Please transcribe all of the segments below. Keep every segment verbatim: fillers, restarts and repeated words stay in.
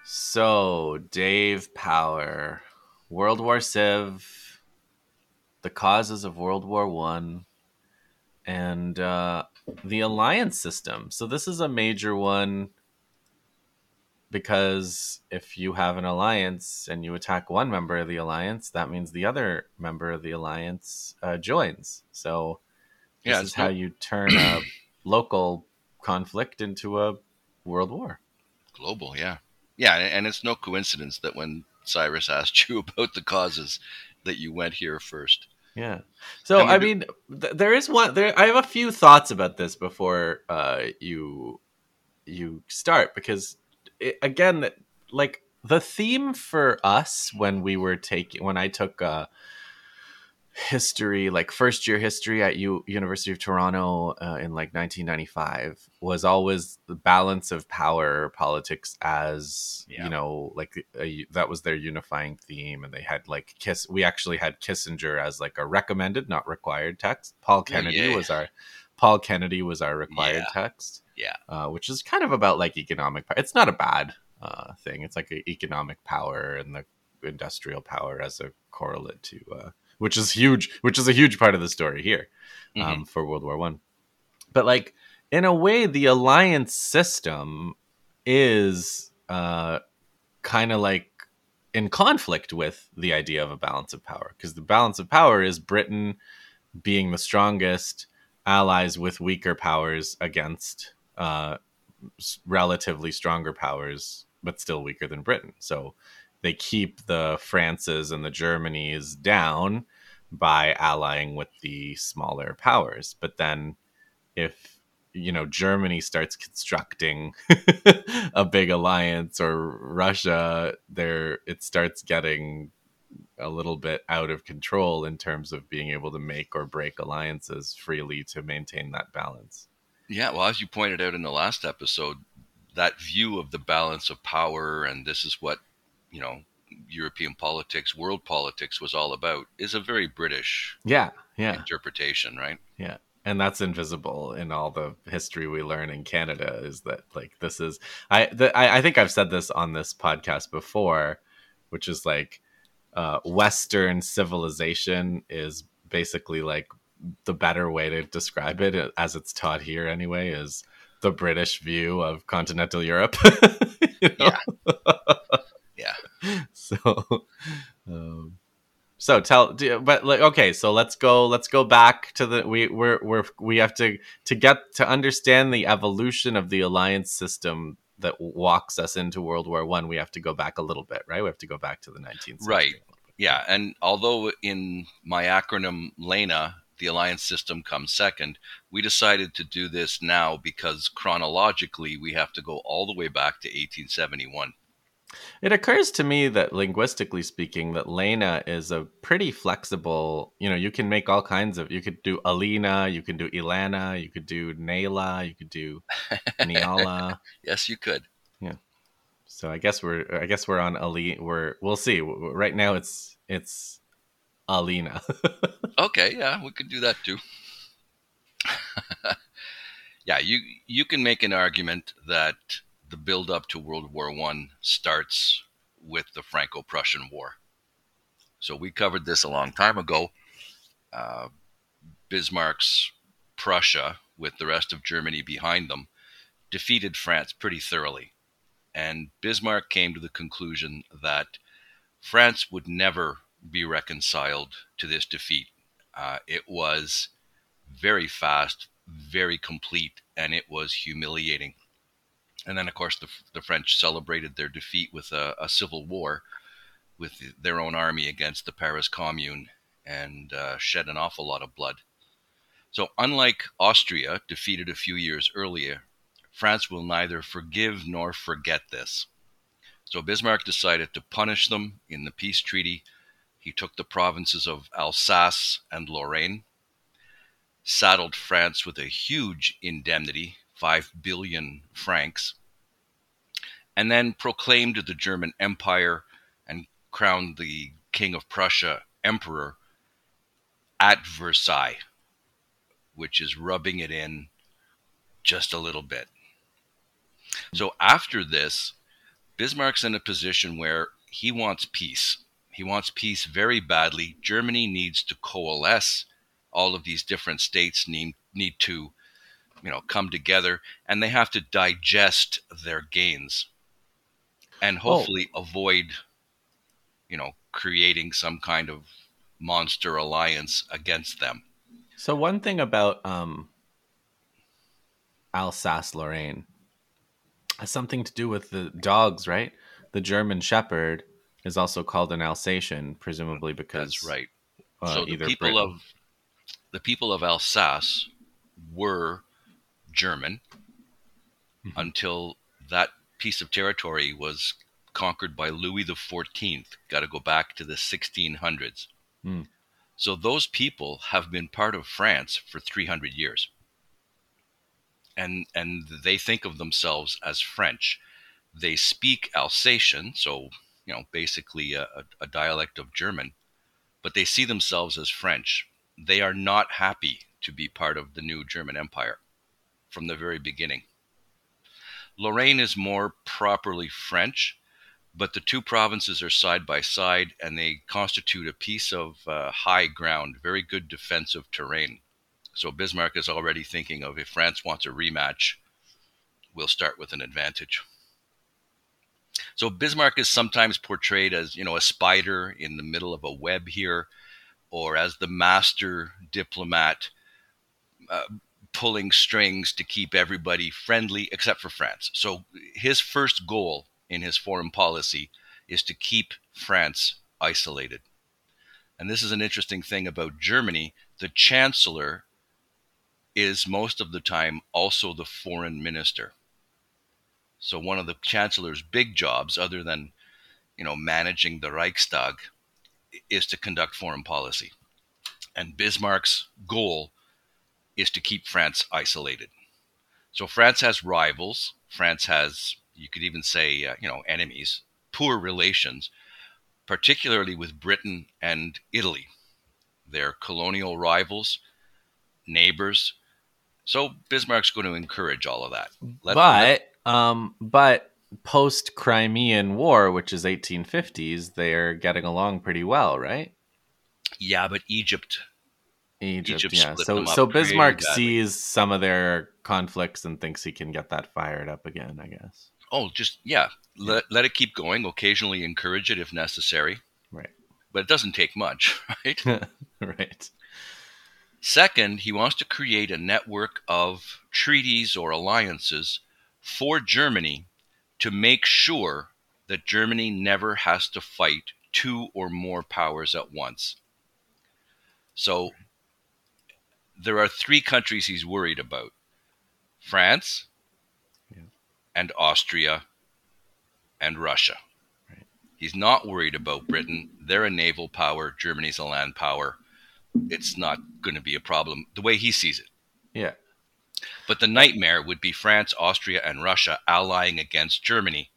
So, Dave Power, World War Civ, the causes of World War One, and uh, the alliance system. So, this is a major one because if you have an alliance and you attack one member of the alliance, that means the other member of the alliance uh, joins. So, Yeah, this is it's how no you turn a local conflict into a world war. global. Yeah, yeah, and and it's no coincidence that when Cyrus asked you about the causes, that you went here first. Yeah. So And we're I do- mean, th- there is one. There, I have a few thoughts about this before uh, you you start because it, again, that- like the theme for us when we were taking when I took uh, history, like first year history at U- University of Toronto uh, in like nineteen ninety-five, was always the balance of power politics as you yeah, know, like a, that was their unifying theme, and they had like Kiss. We actually had Kissinger as like a recommended, not required text. Paul oh Kennedy yeah, was our Paul Kennedy was our required yeah, text, yeah. uh, which is kind of about like economic. It's not a bad uh, thing. It's like a economic power and the industrial power as a correlate to. Uh, which is huge, which is a huge part of the story here hmm um, for World War One. But like in a way, the alliance system is uh, kind of like in conflict with the idea of a balance of power because the balance of power is Britain being the strongest, allies with weaker powers against uh, relatively stronger powers, but still weaker than Britain. So they keep the Frances and the Germanys down by allying with the smaller powers. But then if you know Germany starts constructing a big alliance or Russia, there it starts getting a little bit out of control in terms of being able to make or break alliances freely to maintain that balance. Yeah, well, as you pointed out in the last episode, that view of the balance of power and this is what, you know, European politics, world politics was all about is a very British Yeah, yeah. interpretation, right? Yeah. And that's invisible in all the history we learn in Canada is that like this is I the, I, I think I've said this on this podcast before, which is like uh, Western civilization is basically like the better way to describe it as it's taught here anyway is the British view of continental Europe. you know? Yeah, yeah. So um, so tell, but like, okay, so let's go. Let's go back to the we we're we're we have to to get to understand the evolution of the alliance system that walks us into World War One. We have to go back a little bit, right? We have to go back to the nineteenth Right. century a little bit. Yeah. And although in my acronym LANA, the alliance system comes second, we decided to do this now because chronologically we have to go all the way back to eighteen seventy-one. It occurs to me that linguistically speaking, that Lena is a pretty flexible. You know, you can make all kinds of. You could do Alina, you can do Ilana, you could do Naila, you could do Niala. Yes, you could. Yeah. So I guess we're I guess we're on Ali. We're we'll see. Right now it's it's Alina. Okay. Yeah, we could do that too. Yeah, you you can make an argument that the build up to World War One starts with the Franco-Prussian War. So we covered this a long time ago. Uh, Bismarck's Prussia, with the rest of Germany behind them, defeated France pretty thoroughly. And Bismarck came to the conclusion that France would never be reconciled to this defeat. Uh, it was very fast, very complete, and it was humiliating. And then, of course, the, the French celebrated their defeat with a, a civil war with their own army against the Paris Commune and uh, shed an awful lot of blood. So, unlike Austria, defeated a few years earlier, France will neither forgive nor forget this. So, Bismarck decided to punish them in the peace treaty. He took the provinces of Alsace and Lorraine, saddled France with a huge indemnity, five billion francs, and then proclaimed the German Empire and crowned the King of Prussia emperor at Versailles, which is rubbing it in just a little bit. So after this, Bismarck's in a position where he wants peace. He wants peace very badly. Germany needs to coalesce. All of these different states need need to, you know, come together, and they have to digest their gains and Well, hopefully avoid, you know, creating some kind of monster alliance against them. so one thing about um, Alsace-Lorraine has something to do with the dogs, right? The German Shepherd is also called an Alsatian, presumably That's because right. uh, So the either people Britain. of the people of Alsace were German Mhm. until that piece of territory was conquered by Louis the fourteenth. Got to go back to the sixteen hundreds. Mm. So those people have been part of France for three hundred years. And and they think of themselves as French. They speak Alsatian, so you know, basically a, a dialect of German, but they see themselves as French. They are not happy to be part of the new German Empire from the very beginning. Lorraine is more properly French, but the two provinces are side by side and they constitute a piece of uh, high ground, very good defensive terrain. So Bismarck is already thinking of, if France wants a rematch, we'll start with an advantage. So Bismarck is sometimes portrayed as, you know, a spider in the middle of a web here, or as the master diplomat, uh, pulling strings to keep everybody friendly except for France. So his first goal in his foreign policy is to keep France isolated. And this is an interesting thing about Germany. The chancellor is most of the time also the foreign minister. So one of the chancellor's big jobs, other than, you know, managing the Reichstag, is to conduct foreign policy. And Bismarck's goal is to keep France isolated. So France has rivals. France has, you could even say, uh, you know, enemies, poor relations, particularly with Britain and Italy. They're colonial rivals, neighbors. So Bismarck's going to encourage all of that. Let let But um, but post Crimean War, which is eighteen fifties, they're getting along pretty well, right? yeah, but Egypt Egypt, Egypt yeah. split So them up so pretty Bismarck badly. sees some of their conflicts and thinks he can get that fired up again, I guess. Oh, just yeah, Yeah. let let it keep going. Occasionally encourage it if necessary, Right. but it doesn't take much, right? Right. Second, he wants to create a network of treaties or alliances for Germany to make sure that Germany never has to fight two or more powers at once. So there are three countries he's worried about: France Yeah. and Austria and Russia. Right. He's not worried about Britain. They're a naval power. Germany's a land power. It's not going to be a problem the way he sees it. Yeah. But the nightmare would be France, Austria, and Russia allying against Germany.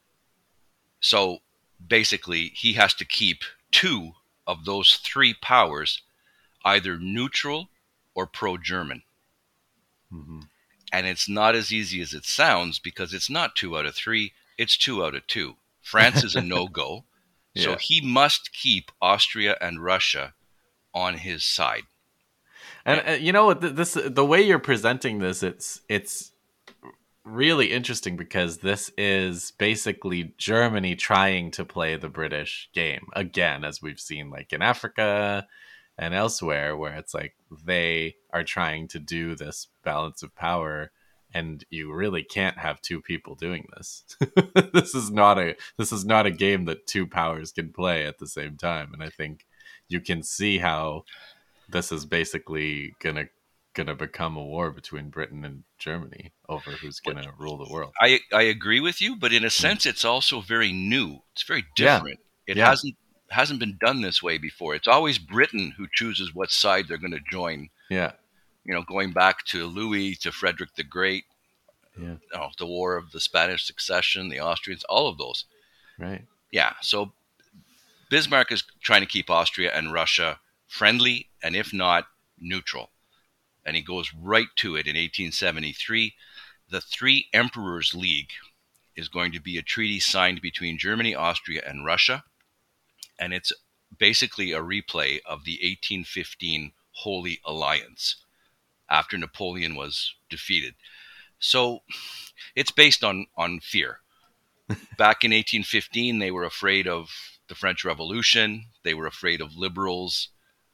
So basically, he has to keep two of those three powers either neutral or pro-German. Mm-hmm. And it's not as easy as it sounds, because it's not two out of three, it's two out of two. France is a no-go. So Yeah. he must keep Austria and Russia on his side. And uh, you know what, th- this the way you're presenting this, it's it's really interesting because this is basically Germany trying to play the British game again, as we've seen like in Africa and elsewhere, where it's like they are trying to do this balance of power, and you really can't have two people doing this. this is not a this is not a game that two powers can play at the same time, and I think you can see how this is basically gonna gonna become a war between Britain and Germany over who's But gonna rule the world. I, I agree with you, but in a Mm. sense, it's also very new. It's very Yeah, different. It yeah, hasn't hasn't been done this way before. It's always Britain who chooses what side they're going to join. yeah, You know, going back to Louis, to Frederick the Great, yeah. you know, the War of the Spanish Succession, the Austrians, all of those. Right. Yeah. So Bismarck is trying to keep Austria and Russia friendly, and if not, neutral. And he goes right to it in eighteen seventy-three. The Three Emperors League is going to be a treaty signed between Germany, Austria, and Russia. And it's basically a replay of the eighteen fifteen Holy Alliance after Napoleon was defeated. So it's based on, on fear. Back in eighteen fifteen, they were afraid of the French Revolution. They were afraid of liberals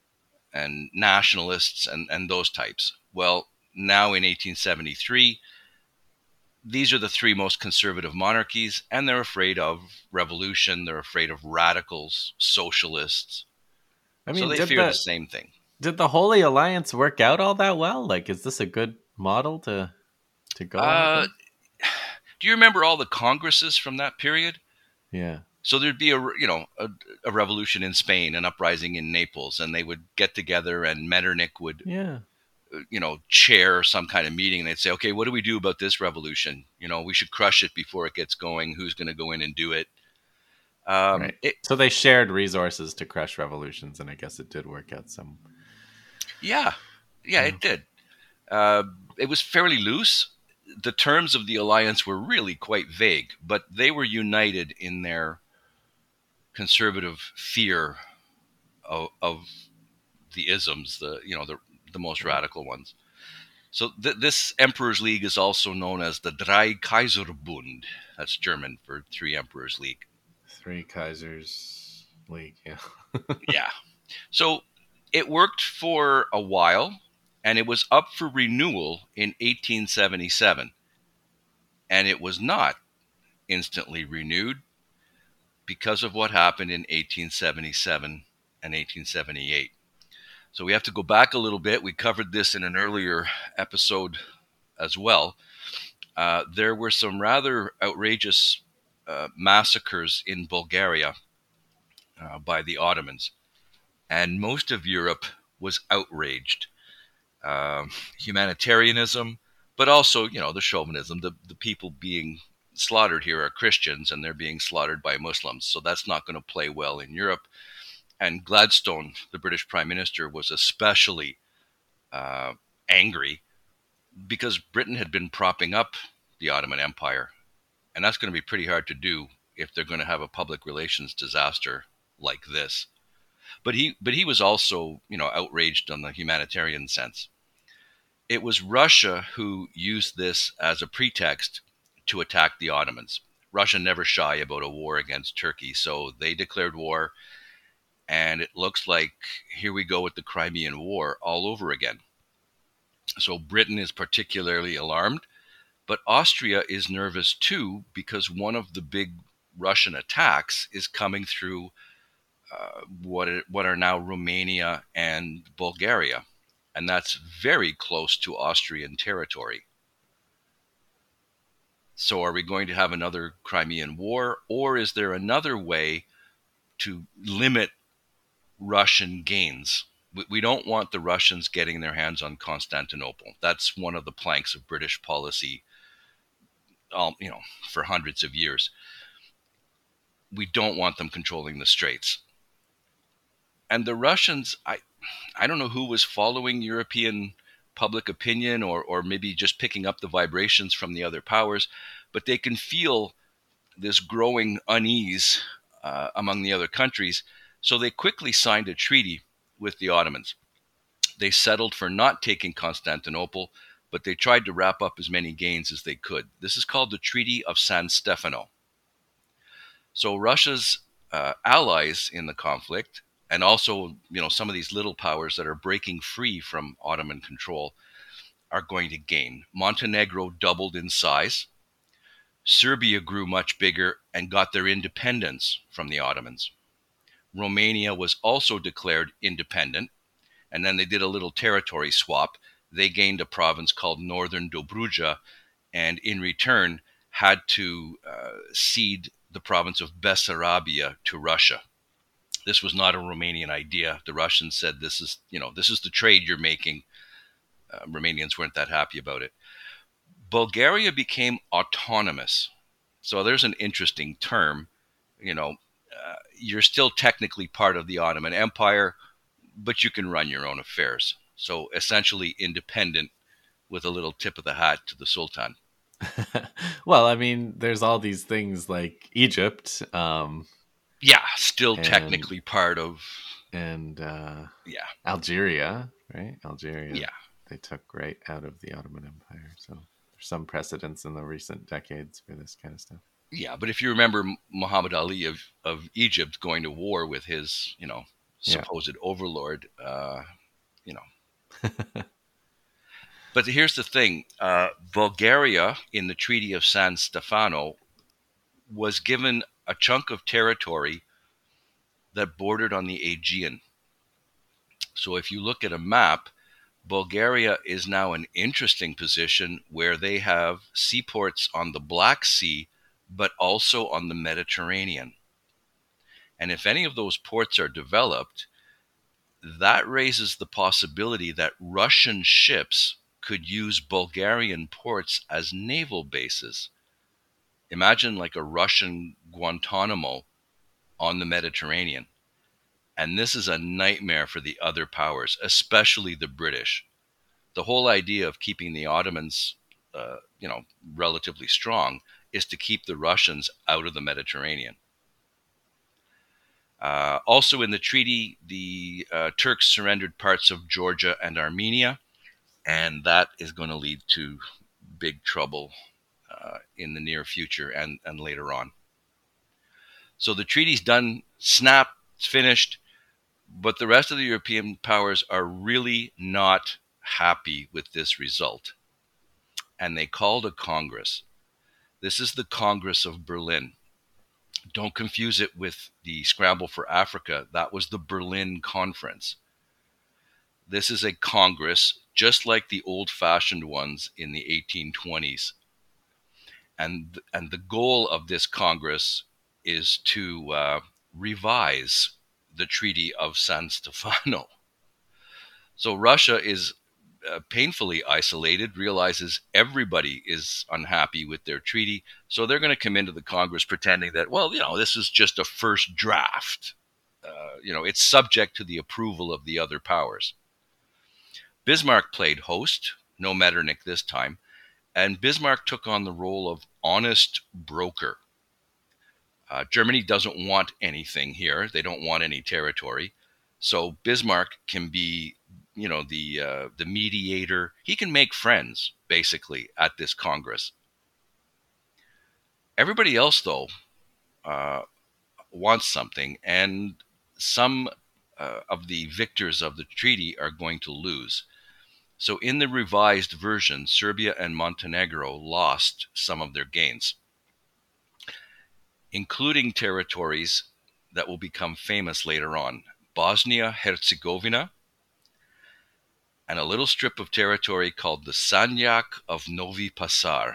and nationalists and, and those types. Well, now in eighteen seventy-three, these are the three most conservative monarchies, and they're afraid of revolution. They're afraid of radicals, socialists. I mean, so they fear the, the same thing. Did the Holy Alliance work out all that well? Like, is this a good model to to go uh, on? Do you remember all the congresses from that period? Yeah. So there'd be a, you know, a, a revolution in Spain, an uprising in Naples, and they would get together, and Metternich would, yeah, you know, chair some kind of meeting, and they'd say, okay, what do we do about this revolution? You know, we should crush it before it gets going. Who's going to go in and do it? Um, right. it? So they shared resources to crush revolutions, and I guess it did work out some. Yeah, yeah, yeah. It did. Uh, it was fairly loose. The terms of the alliance were really quite vague, but they were united in their conservative fear of, of the isms, the you know the the most radical ones. So th- this Emperor's League is also known as the Drei Kaiserbund. That's German for Three Emperors League. Three Kaisers League, yeah. Yeah. So it worked for a while, and it was up for renewal in eighteen seventy-seven. And it was not instantly renewed because of what happened in eighteen seventy-seven and eighteen seventy-eight. So we have to go back a little bit. We covered this in an earlier episode as well. Uh, there were some rather outrageous uh, massacres in Bulgaria uh, by the Ottomans. And most of Europe was outraged. Uh, humanitarianism, but also, you know, the chauvinism. The, the people being slaughtered here are Christians, and they're being slaughtered by Muslims. So that's not going to play well in Europe. And Gladstone, the British Prime Minister, was especially uh, angry because Britain had been propping up the Ottoman Empire. And that's going to be pretty hard to do if they're going to have a public relations disaster like this. But he, but he was also, you know, outraged on the humanitarian sense. It was Russia who used this as a pretext to attack the Ottomans. Russia never shy about a war against Turkey, so they declared war. And it looks like here we go with the Crimean War all over again. So Britain is particularly alarmed, but Austria is nervous too, because one of the big Russian attacks is coming through uh, what, it, what are now Romania and Bulgaria. And that's very close to Austrian territory. So are we going to have another Crimean War, or is there another way to limit Russian gains? We don't want the Russians getting their hands on Constantinople. That's one of the planks of British policy, um, you know, for hundreds of years. We don't want them controlling the Straits. And the Russians, I, I don't know who was following European public opinion, or, or maybe just picking up the vibrations from the other powers, but they can feel this growing unease uh, among the other countries. So they quickly signed a treaty with the Ottomans. They settled for not taking Constantinople, but they tried to wrap up as many gains as they could. This is called the Treaty of San Stefano. So Russia's uh, allies in the conflict, and also, you know, some of these little powers that are breaking free from Ottoman control, are going to gain. Montenegro doubled in size. Serbia grew much bigger and got their independence from the Ottomans. Romania was also declared independent, and then they did a little territory swap. They gained a province called Northern Dobruja, and in return had to uh, cede the province of Bessarabia to Russia. This was not a Romanian idea. The Russians said, this is, you know, this is the trade you're making. Uh, Romanians weren't that happy about it. Bulgaria became autonomous. So there's an interesting term. You know, uh, you're still technically part of the Ottoman Empire, but you can run your own affairs. So essentially independent, with a little tip of the hat to the Sultan. Well, I mean, there's all these things like Egypt, um, Yeah, still and technically part of. and uh, Yeah, Algeria, right? Algeria, yeah, they took right out of the Ottoman Empire. So there's some precedents in the recent decades for this kind of stuff. yeah. But if you remember Muhammad Ali of of Egypt going to war with his, you know, Yeah. supposed overlord, uh, you know. But here's the thing: uh, Bulgaria, in the Treaty of San Stefano, was given a chunk of territory that bordered on the Aegean. So if you look at a map, Bulgaria is now an interesting position where they have seaports on the Black Sea, but also on the Mediterranean. And if any of those ports are developed, that raises the possibility that Russian ships could use Bulgarian ports as naval bases. Imagine like a Russian Guantanamo on the Mediterranean. And this is a nightmare for the other powers, especially the British. The whole idea of keeping the Ottomans, uh, you know, relatively strong is to keep the Russians out of the Mediterranean. Uh, also in the treaty, the uh, Turks surrendered parts of Georgia and Armenia, and that is going to lead to big trouble uh, in the near future and, and later on. So the treaty's done, snap, it's finished, but the rest of the European powers are really not happy with this result. And they called a Congress. This is the Congress of Berlin. Don't confuse it with the Scramble for Africa. That was the Berlin Conference. This is a Congress just like the old-fashioned ones in the eighteen twenties. And, and the goal of this Congress is to uh, revise the Treaty of San Stefano. So Russia is uh, painfully isolated, realizes everybody is unhappy with their treaty. So they're going to come into the Congress pretending that, well, you know, this is just a first draft. Uh, you know, it's subject to the approval of the other powers. Bismarck played host, no Metternich this time, and Bismarck took on the role of honest broker. Uh, Germany doesn't want anything here. They don't want any territory. So Bismarck can be, you know, the uh, the mediator. He can make friends, basically, at this Congress. Everybody else, though, uh, wants something, and some uh, of the victors of the treaty are going to lose. So in the revised version, Serbia and Montenegro lost some of their gains, including territories that will become famous later on: Bosnia-Herzegovina, and a little strip of territory called the Sanjak of Novi Pazar,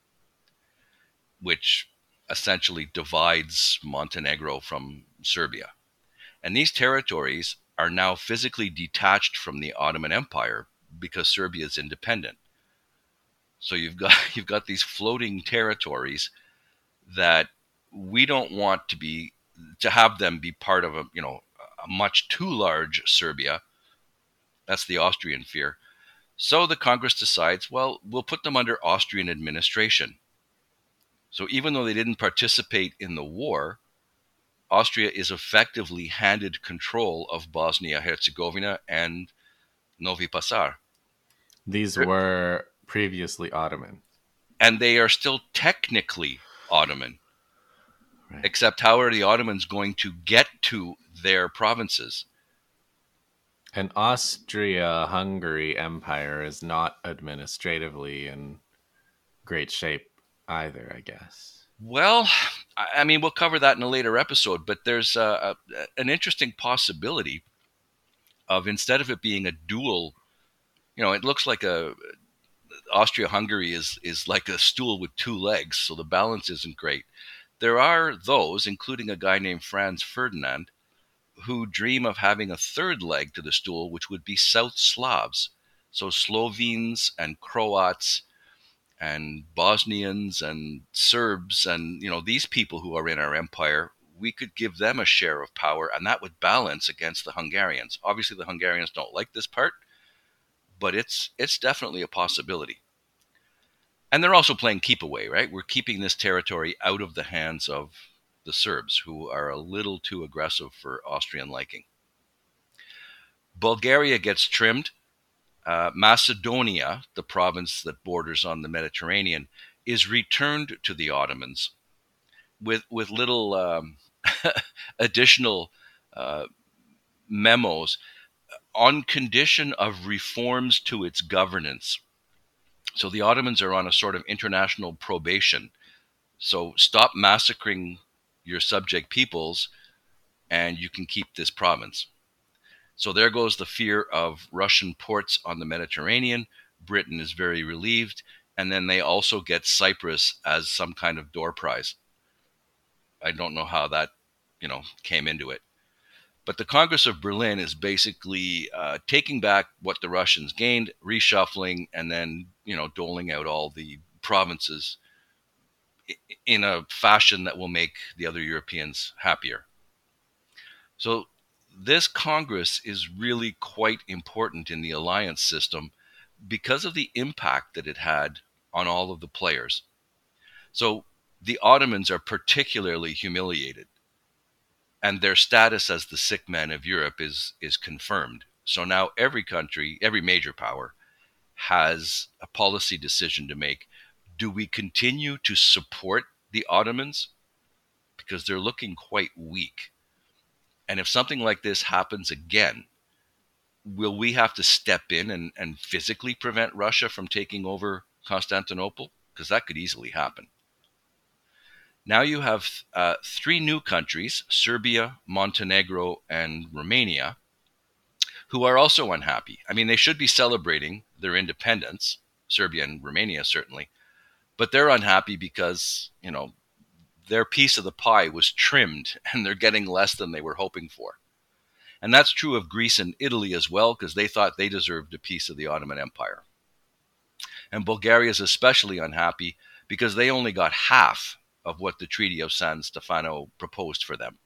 which essentially divides Montenegro from Serbia. And these territories are now physically detached from the Ottoman Empire because Serbia is independent. So you've got you've got these floating territories that we don't want to be to have them be part of a, you know, a much too large Serbia. That's the Austrian fear. So the Congress decides, well, we'll put them under Austrian administration. So even though they didn't participate in the war, Austria is effectively handed control of Bosnia-Herzegovina and Novi Pazar. These were previously Ottoman. And they are still technically Ottoman. Right. Except how are the Ottomans going to get to their provinces? An Austria-Hungary Empire is not administratively in great shape either, I guess. Well, I mean, we'll cover that in a later episode, but there's a, a, an interesting possibility of, instead of it being a dual, you know, it looks like a Austria-Hungary is is like a stool with two legs, so the balance isn't great. There are those, including a guy named Franz Ferdinand, who dream of having a third leg to the stool, which would be South Slavs. So Slovenes and Croats and Bosnians and Serbs and, you know, these people who are in our empire, we could give them a share of power, and that would balance against the Hungarians. Obviously, the Hungarians don't like this part, but it's it's definitely a possibility. And they're also playing keep away, right? We're keeping this territory out of the hands of the Serbs, who are a little too aggressive for Austrian liking. Bulgaria gets trimmed. Uh, Macedonia, the province that borders on the Mediterranean, is returned to the Ottomans with with little um, additional uh, memos on condition of reforms to its governance. So the Ottomans are on a sort of international probation. So stop massacring your subject peoples and you can keep this province. So there goes the fear of Russian ports on the Mediterranean. Britain is very relieved. And then they also get Cyprus as some kind of door prize. I don't know how that, you know, came into it. But the Congress of Berlin is basically uh, taking back what the Russians gained, reshuffling, and then, you know, doling out all the provinces in a fashion that will make the other Europeans happier. So this Congress is really quite important in the alliance system because of the impact that it had on all of the players. So the Ottomans are particularly humiliated, and their status as the sick men of Europe is is confirmed. So now every country, every major power, has a policy decision to make. Do we continue to support the Ottomans? Because they're looking quite weak. And if something like this happens again, will we have to step in and, and physically prevent Russia from taking over Constantinople? Because that could easily happen. Now you have uh, three new countries, Serbia, Montenegro, and Romania, who are also unhappy. I mean, they should be celebrating their independence, Serbia and Romania certainly, but they're unhappy because, you know, their piece of the pie was trimmed and they're getting less than they were hoping for. And that's true of Greece and Italy as well, because they thought they deserved a piece of the Ottoman Empire. And Bulgaria is especially unhappy because they only got half of what the Treaty of San Stefano proposed for them.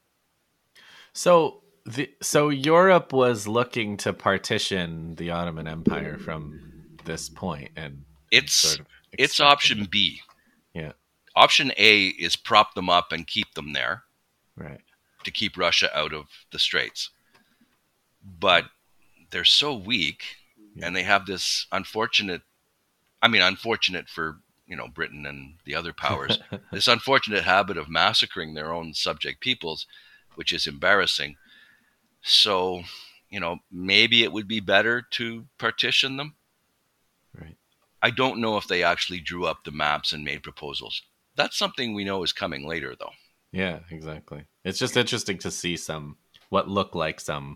So the so Europe was looking to partition the Ottoman Empire from this point, and it's sort of it's option B. Yeah. Option A is prop them up and keep them there, right, to keep Russia out of the Straits. But they're so weak, yeah. and they have this unfortunate, I mean, unfortunate for, you know, Britain and the other powers, this unfortunate habit of massacring their own subject peoples, which is embarrassing. So, you know, maybe it would be better to partition them. Right. I don't know if they actually drew up the maps and made proposals. That's something we know is coming later, though. Yeah, exactly. It's just interesting to see some, what look like some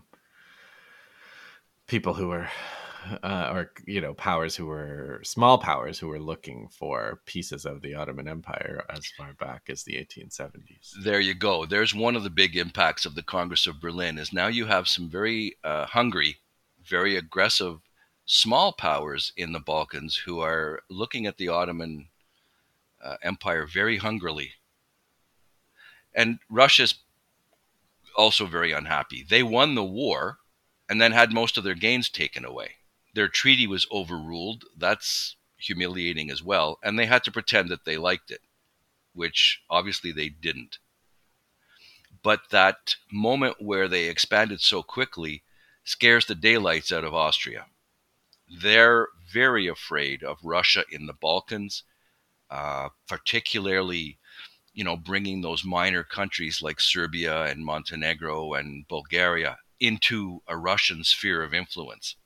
people who were, uh, or, you know, powers who were, small powers who were looking for pieces of the Ottoman Empire as far back as the eighteen seventies. There you go. There's one of the big impacts of the Congress of Berlin is now you have some very uh, hungry, very aggressive small powers in the Balkans who are looking at the Ottoman uh, Empire very hungrily. And Russia's also very unhappy. They won the war and then had most of their gains taken away. Their treaty was overruled. That's humiliating as well. And they had to pretend that they liked it, which obviously they didn't. But that moment where they expanded so quickly scares the daylights out of Austria. They're very afraid of Russia in the Balkans, uh, particularly, you know, bringing those minor countries like Serbia and Montenegro and Bulgaria into a Russian sphere of influence.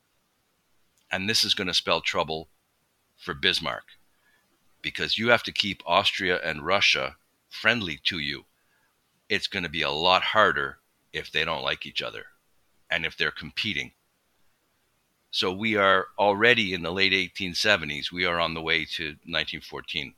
And this is going to spell trouble for Bismarck, because you have to keep Austria and Russia friendly to you. It's going to be a lot harder if they don't like each other and if they're competing. So we are already in the late eighteen seventies. We are on the way to nineteen fourteen.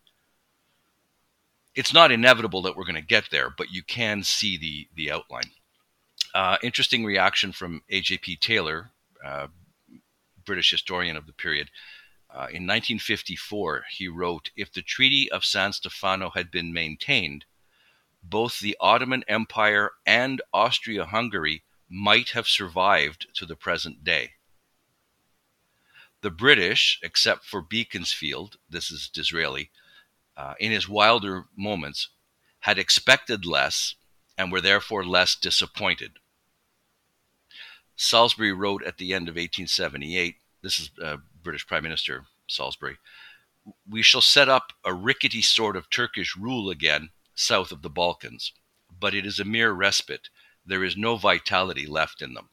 It's not inevitable that we're going to get there, but you can see the, the outline. Uh, interesting reaction from A J P Taylor, uh, British historian of the period. Uh, in nineteen fifty-four, he wrote, "If the Treaty of San Stefano had been maintained, both the Ottoman Empire and Austria-Hungary might have survived to the present day. The British, except for Beaconsfield, this is Disraeli, uh, in his wilder moments, had expected less and were therefore less disappointed. Salisbury wrote at the end of eighteen seventy-eight, this is uh, British Prime Minister Salisbury, "We shall set up a rickety sort of Turkish rule again south of the Balkans, but it is a mere respite. There is no vitality left in them."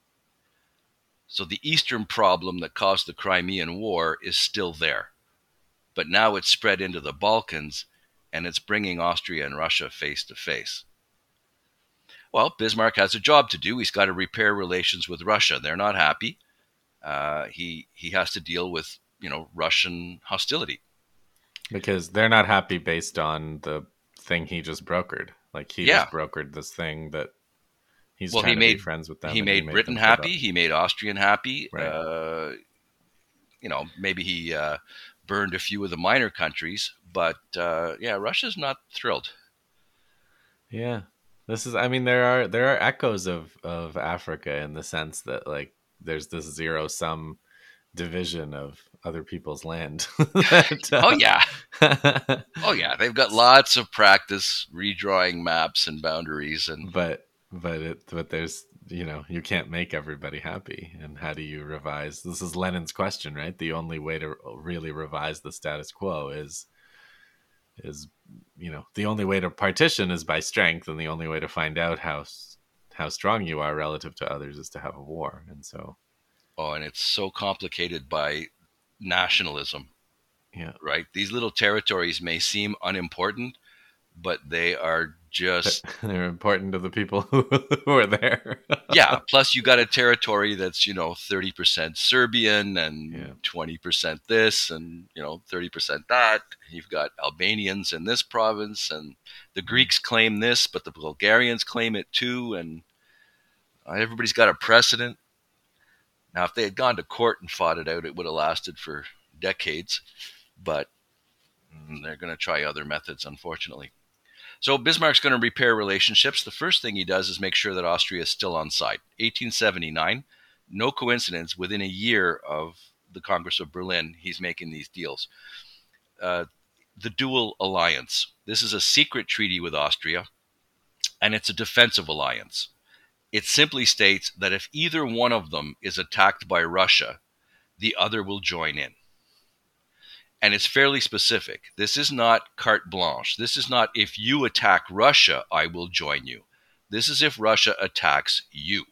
So the Eastern problem that caused the Crimean War is still there, but now it's spread into the Balkans, and it's bringing Austria and Russia face to face. Well, Bismarck has a job to do. He's got to repair relations with Russia. They're not happy. Uh, he he has to deal with, you know, Russian hostility. Because they're not happy based on the thing he just brokered. Like, he Yeah. just brokered this thing that he's Well, trying he to made be friends with them. he and made made Britain them give happy. up. He made Austrian happy. Right. Uh, you know, maybe he uh, burned a few of the minor countries, but uh, yeah, Russia's not thrilled. Yeah. This is, I mean, there are there are echoes of of Africa in the sense that, like, there's this zero sum division of other people's land. that, uh, Oh yeah, oh yeah. They've got lots of practice redrawing maps and boundaries, and but but it but there's, you know, you can't make everybody happy. And how do you revise? This is Lenin's question, right? The only way to really revise the status quo is is you know, the only way to partition is by strength, and the only way to find out how how strong you are relative to others is to have a war. And so, oh, and it's so complicated by nationalism, yeah, right? These little territories may seem unimportant, but they are just they're important to the people who, who are there. yeah. Plus, you got a territory that's, you know, thirty percent Serbian and Yeah. twenty percent this, and, you know, thirty percent that. You've got Albanians in this province, and the Greeks claim this, but the Bulgarians claim it too, and everybody's got a precedent. Now, if they had gone to court and fought it out, it would have lasted for decades, but they're going to try other methods, unfortunately. So Bismarck's going to repair relationships. The first thing he does is make sure that Austria is still on side. eighteen seventy-nine, no coincidence, within a year of the Congress of Berlin, he's making these deals. Uh, the dual alliance. This is a secret treaty with Austria, and it's a defensive alliance. It simply states that if either one of them is attacked by Russia, the other will join in. And it's fairly specific. This is not carte blanche. This is not, if you attack Russia, I will join you. This is if Russia attacks you.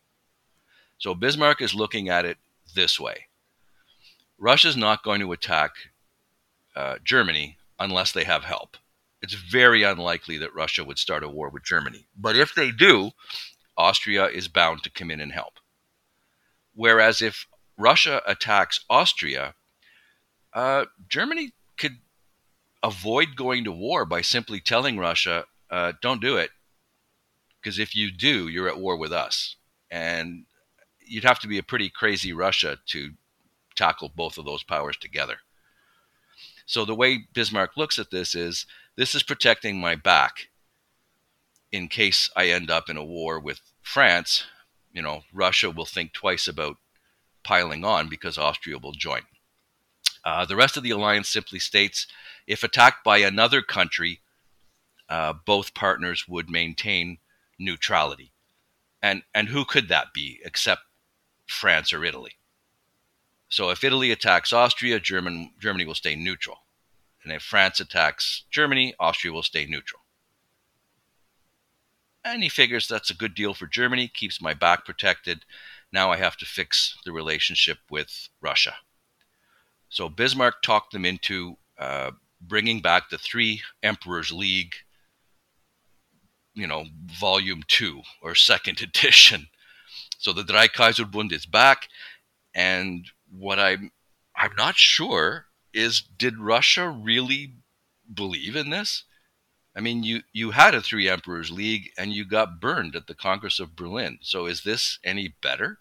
So Bismarck is looking at it this way. Russia's not going to attack uh, Germany unless they have help. It's very unlikely that Russia would start a war with Germany. But if they do, Austria is bound to come in and help. Whereas if Russia attacks Austria, uh, Germany could avoid going to war by simply telling Russia, uh, don't do it, because if you do, you're at war with us. And you'd have to be a pretty crazy Russia to tackle both of those powers together. So the way Bismarck looks at this is, this is protecting my back in case I end up in a war with France. You know, Russia will think twice about piling on because Austria will join. Uh, the rest of the alliance simply states, if attacked by another country, uh, both partners would maintain neutrality. And and who could that be except France or Italy? So if Italy attacks Austria, German, Germany will stay neutral. And if France attacks Germany, Austria will stay neutral. And he figures that's a good deal for Germany, keeps my back protected. Now I have to fix the relationship with Russia. So Bismarck talked them into uh, bringing back the Three Emperors League, you know, volume two or second edition. So the Drei Kaiserbund is back. And what I'm, I'm not sure is, did Russia really believe in this? I mean, you, you had a Three Emperors League and you got burned at the Congress of Berlin. So is this any better?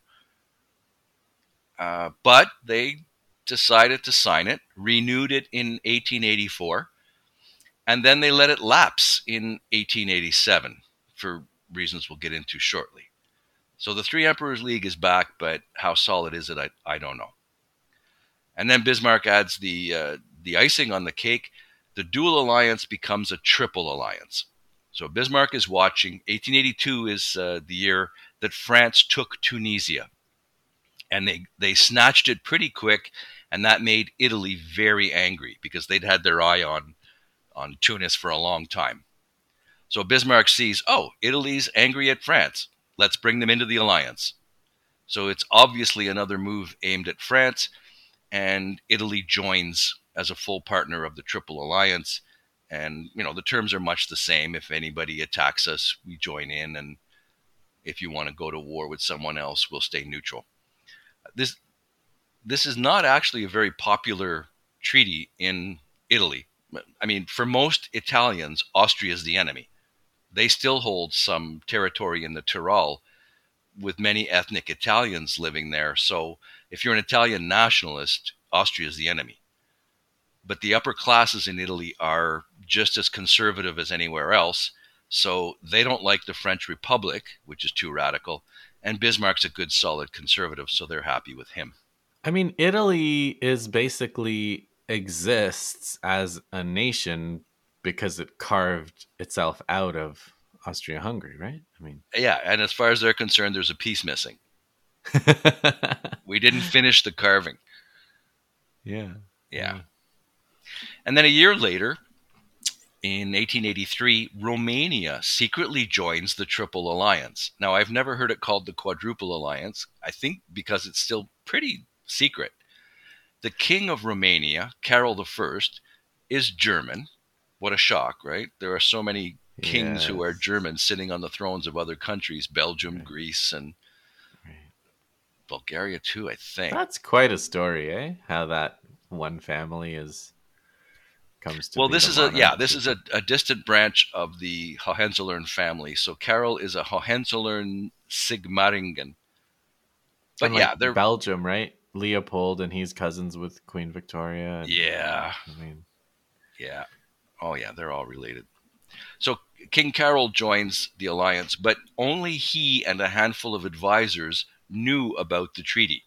Uh, but they decided to sign it, renewed it in eighteen eighty-four, and then they let it lapse in eighteen eighty-seven for reasons we'll get into shortly. So the Three Emperors League is back, but how solid is it? I, I don't know. And then Bismarck adds the uh, the icing on the cake. The dual alliance becomes a triple alliance. So Bismarck is watching. eighteen eighty-two is uh, the year that France took Tunisia. And they, they snatched it pretty quick, and that made Italy very angry because they'd had their eye on, on Tunis for a long time. So Bismarck sees, oh, Italy's angry at France. Let's bring them into the alliance. So it's obviously another move aimed at France, and Italy joins as a full partner of the Triple Alliance. And, you know, the terms are much the same. If anybody attacks us, we join in. And if you want to go to war with someone else, we'll stay neutral. This, this is not actually a very popular treaty in Italy. I mean, for most Italians, Austria is the enemy. They still hold some territory in the Tyrol with many ethnic Italians living there. So if you're an Italian nationalist, Austria is the enemy. But the upper classes in Italy are just as conservative as anywhere else. So they don't like the French Republic, which is too radical. And Bismarck's a good, solid conservative, so they're happy with him. I mean, Italy is basically exists as a nation because it carved itself out of Austria-Hungary, right? I mean, yeah, and as far as they're concerned, there's a piece missing. We didn't finish the carving. Yeah. Yeah. And then a year later, in eighteen eighty-three, Romania secretly joins the Triple Alliance. Now, I've never heard it called the Quadruple Alliance, I think because it's still pretty secret. The king of Romania, Carol the First, is German. What a shock, right? There are so many kings yes. who are German sitting on the thrones of other countries, Belgium, right. Greece, and right. Bulgaria too, I think. That's quite a story, eh? How that one family is comes to well, be this the is a yeah, this is a, a distant branch of the Hohenzollern family. So Carol is a Hohenzollern Sigmaringen. But like yeah, they're Belgium, right? Leopold, and he's cousins with Queen Victoria. And, yeah, I mean, yeah, oh yeah, they're all related. So King Carol joins the alliance, but only he and a handful of advisors knew about the treaty.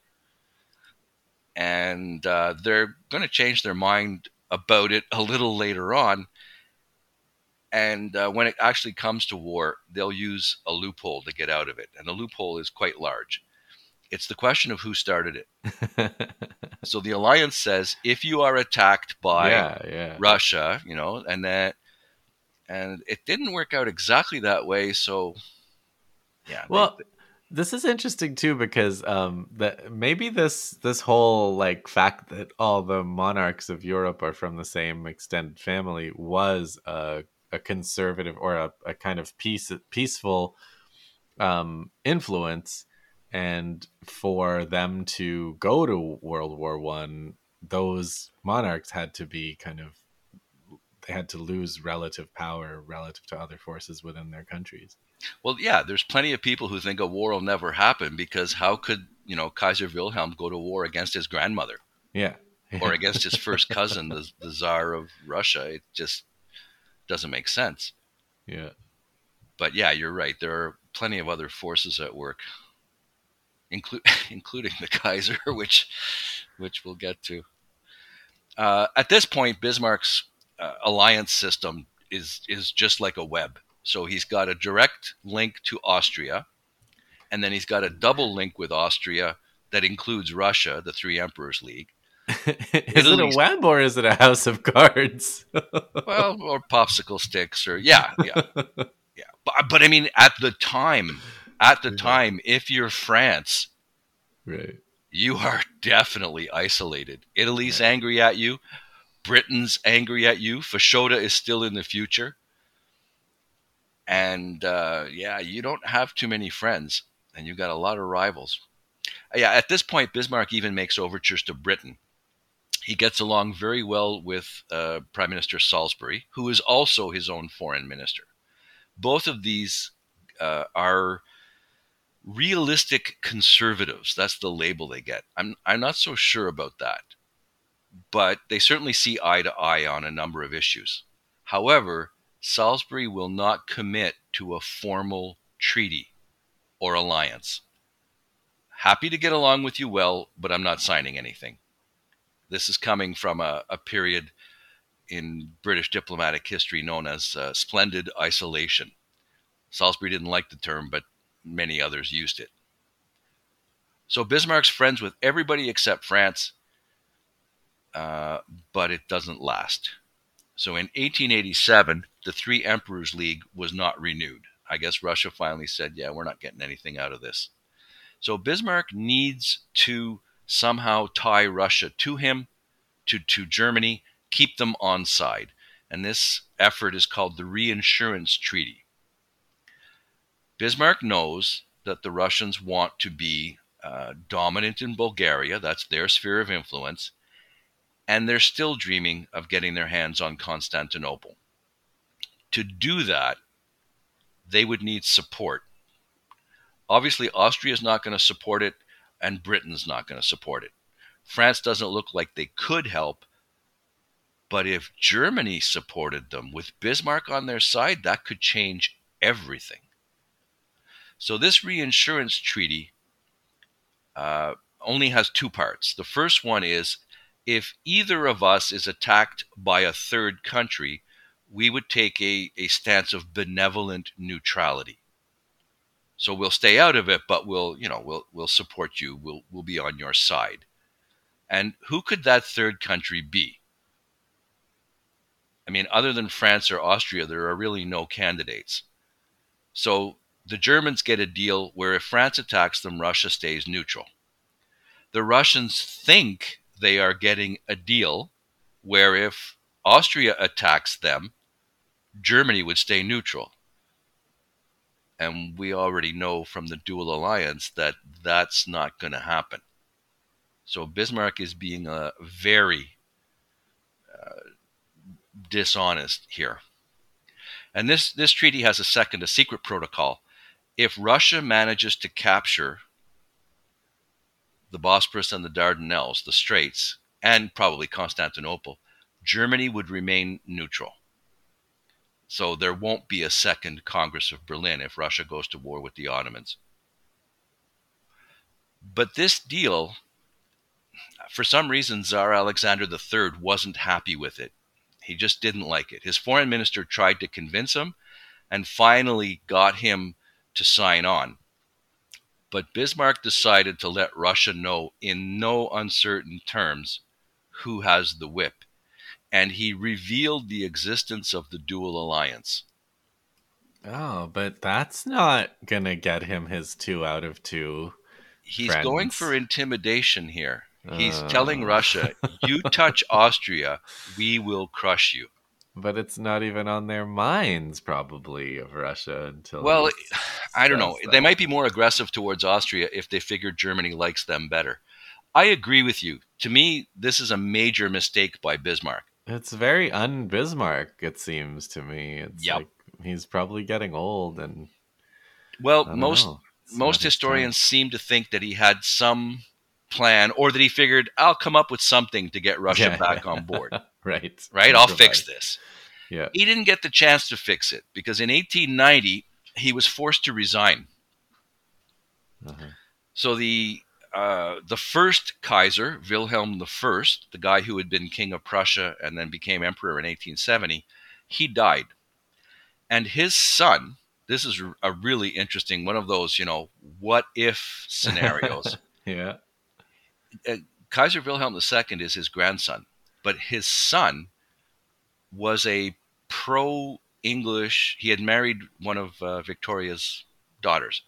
And uh, they're going to change their mind about it a little later on. And uh, when it actually comes to war, they'll use a loophole to get out of it. And the loophole is quite large. It's the question of who started it. So the alliance says, if you are attacked by yeah, yeah. Russia, you know, and that, and it didn't work out exactly that way. So, yeah. Well, they, this is interesting too, because um, that maybe this this whole like fact that all the monarchs of Europe are from the same extended family was a, a conservative or a, a kind of peace peaceful um, influence. And for them to go to World War One, those monarchs had to be kind of, they had to lose relative power relative to other forces within their countries. Well, yeah, there's plenty of people who think a war will never happen because how could, you know, Kaiser Wilhelm go to war against his grandmother? Yeah. Or against his first cousin, the, the Tsar of Russia? It just doesn't make sense. Yeah. But yeah, you're right. There are plenty of other forces at work. Inclu- including the Kaiser, which which we'll get to. Uh, at this point, Bismarck's uh, alliance system is is just like a web. So he's got a direct link to Austria, and then he's got a double link with Austria that includes Russia, the Three Emperors League. Is Italy's, it a web or is it a house of cards? Well, or popsicle sticks, or yeah, yeah, yeah. But, but I mean, at the time. At the time, if you're France, right, you are definitely isolated. Italy's right. angry at you. Britain's angry at you. Fashoda is still in the future. And, uh, yeah, you don't have too many friends. And you've got a lot of rivals. Yeah, at this point, Bismarck even makes overtures to Britain. He gets along very well with uh, Prime Minister Salisbury, who is also his own foreign minister. Both of these uh, are realistic conservatives. That's the label they get. I'm I'm not so sure about that. But they certainly see eye to eye on a number of issues. However, Salisbury will not commit to a formal treaty or alliance. Happy to get along with you well, but I'm not signing anything. This is coming from a, a period in British diplomatic history known as uh, splendid isolation. Salisbury didn't like the term, but many others used it. So Bismarck's friends with everybody except France, uh, but it doesn't last. So in eighteen eighty-seven, the Three Emperors League was not renewed. I guess Russia finally said, yeah, we're not getting anything out of this. So Bismarck needs to somehow tie Russia to him, to, to Germany, keep them on side. And this effort is called the Reinsurance Treaty. Bismarck knows that the Russians want to be uh, dominant in Bulgaria. That's their sphere of influence. And they're still dreaming of getting their hands on Constantinople. To do that, they would need support. Obviously, Austria is not going to support it, and Britain's not going to support it. France doesn't look like they could help, but if Germany supported them with Bismarck on their side, that could change everything. So this reinsurance treaty uh, only has two parts. The first one is, if either of us is attacked by a third country, we would take a, a stance of benevolent neutrality. So we'll stay out of it, but we'll, you know, we'll we'll support you. We'll we'll be on your side. And who could that third country be? I mean, other than France or Austria, there are really no candidates. So the Germans get a deal where if France attacks them, Russia stays neutral. The Russians think they are getting a deal where if Austria attacks them, Germany would stay neutral. And we already know from the dual alliance that that's not going to happen. So Bismarck is being uh, very uh, dishonest here. And this, this treaty has a second, a secret protocol. If Russia manages to capture the Bosporus and the Dardanelles, the Straits, and probably Constantinople, Germany would remain neutral. So there won't be a second Congress of Berlin if Russia goes to war with the Ottomans. But this deal, for some reason, Tsar Alexander the Third wasn't happy with it. He just didn't like it. His foreign minister tried to convince him and finally got him to sign on. But Bismarck decided to let Russia know in no uncertain terms who has the whip. And he revealed the existence of the dual alliance. Oh, but that's not going to get him his two out of two. He's friends. going for intimidation here. He's uh. telling Russia, you touch Austria, we will crush you. But it's not even on their minds, probably, of Russia until. Well, I don't know. That. They might be more aggressive towards Austria if they figure Germany likes them better. I agree with you. To me, this is a major mistake by Bismarck. It's very un-Bismarck, it seems to me. It's yep. like he's probably getting old, and well, most most historians seem to think that he had some plan, or that he figured, I'll come up with something to get Russia yeah, back yeah. on board. right. Right? I'll fix this. Yeah. He didn't get the chance to fix it because in eighteen ninety, he was forced to resign. Uh-huh. So the uh, the first Kaiser, Wilhelm the First, the guy who had been king of Prussia and then became emperor in eighteen seventy, he died. And his son, this is a really interesting, one of those, you know, what if scenarios. yeah. Uh, Kaiser Wilhelm the Second is his grandson, but his son was a pro-English. He had married one of uh, Victoria's daughters.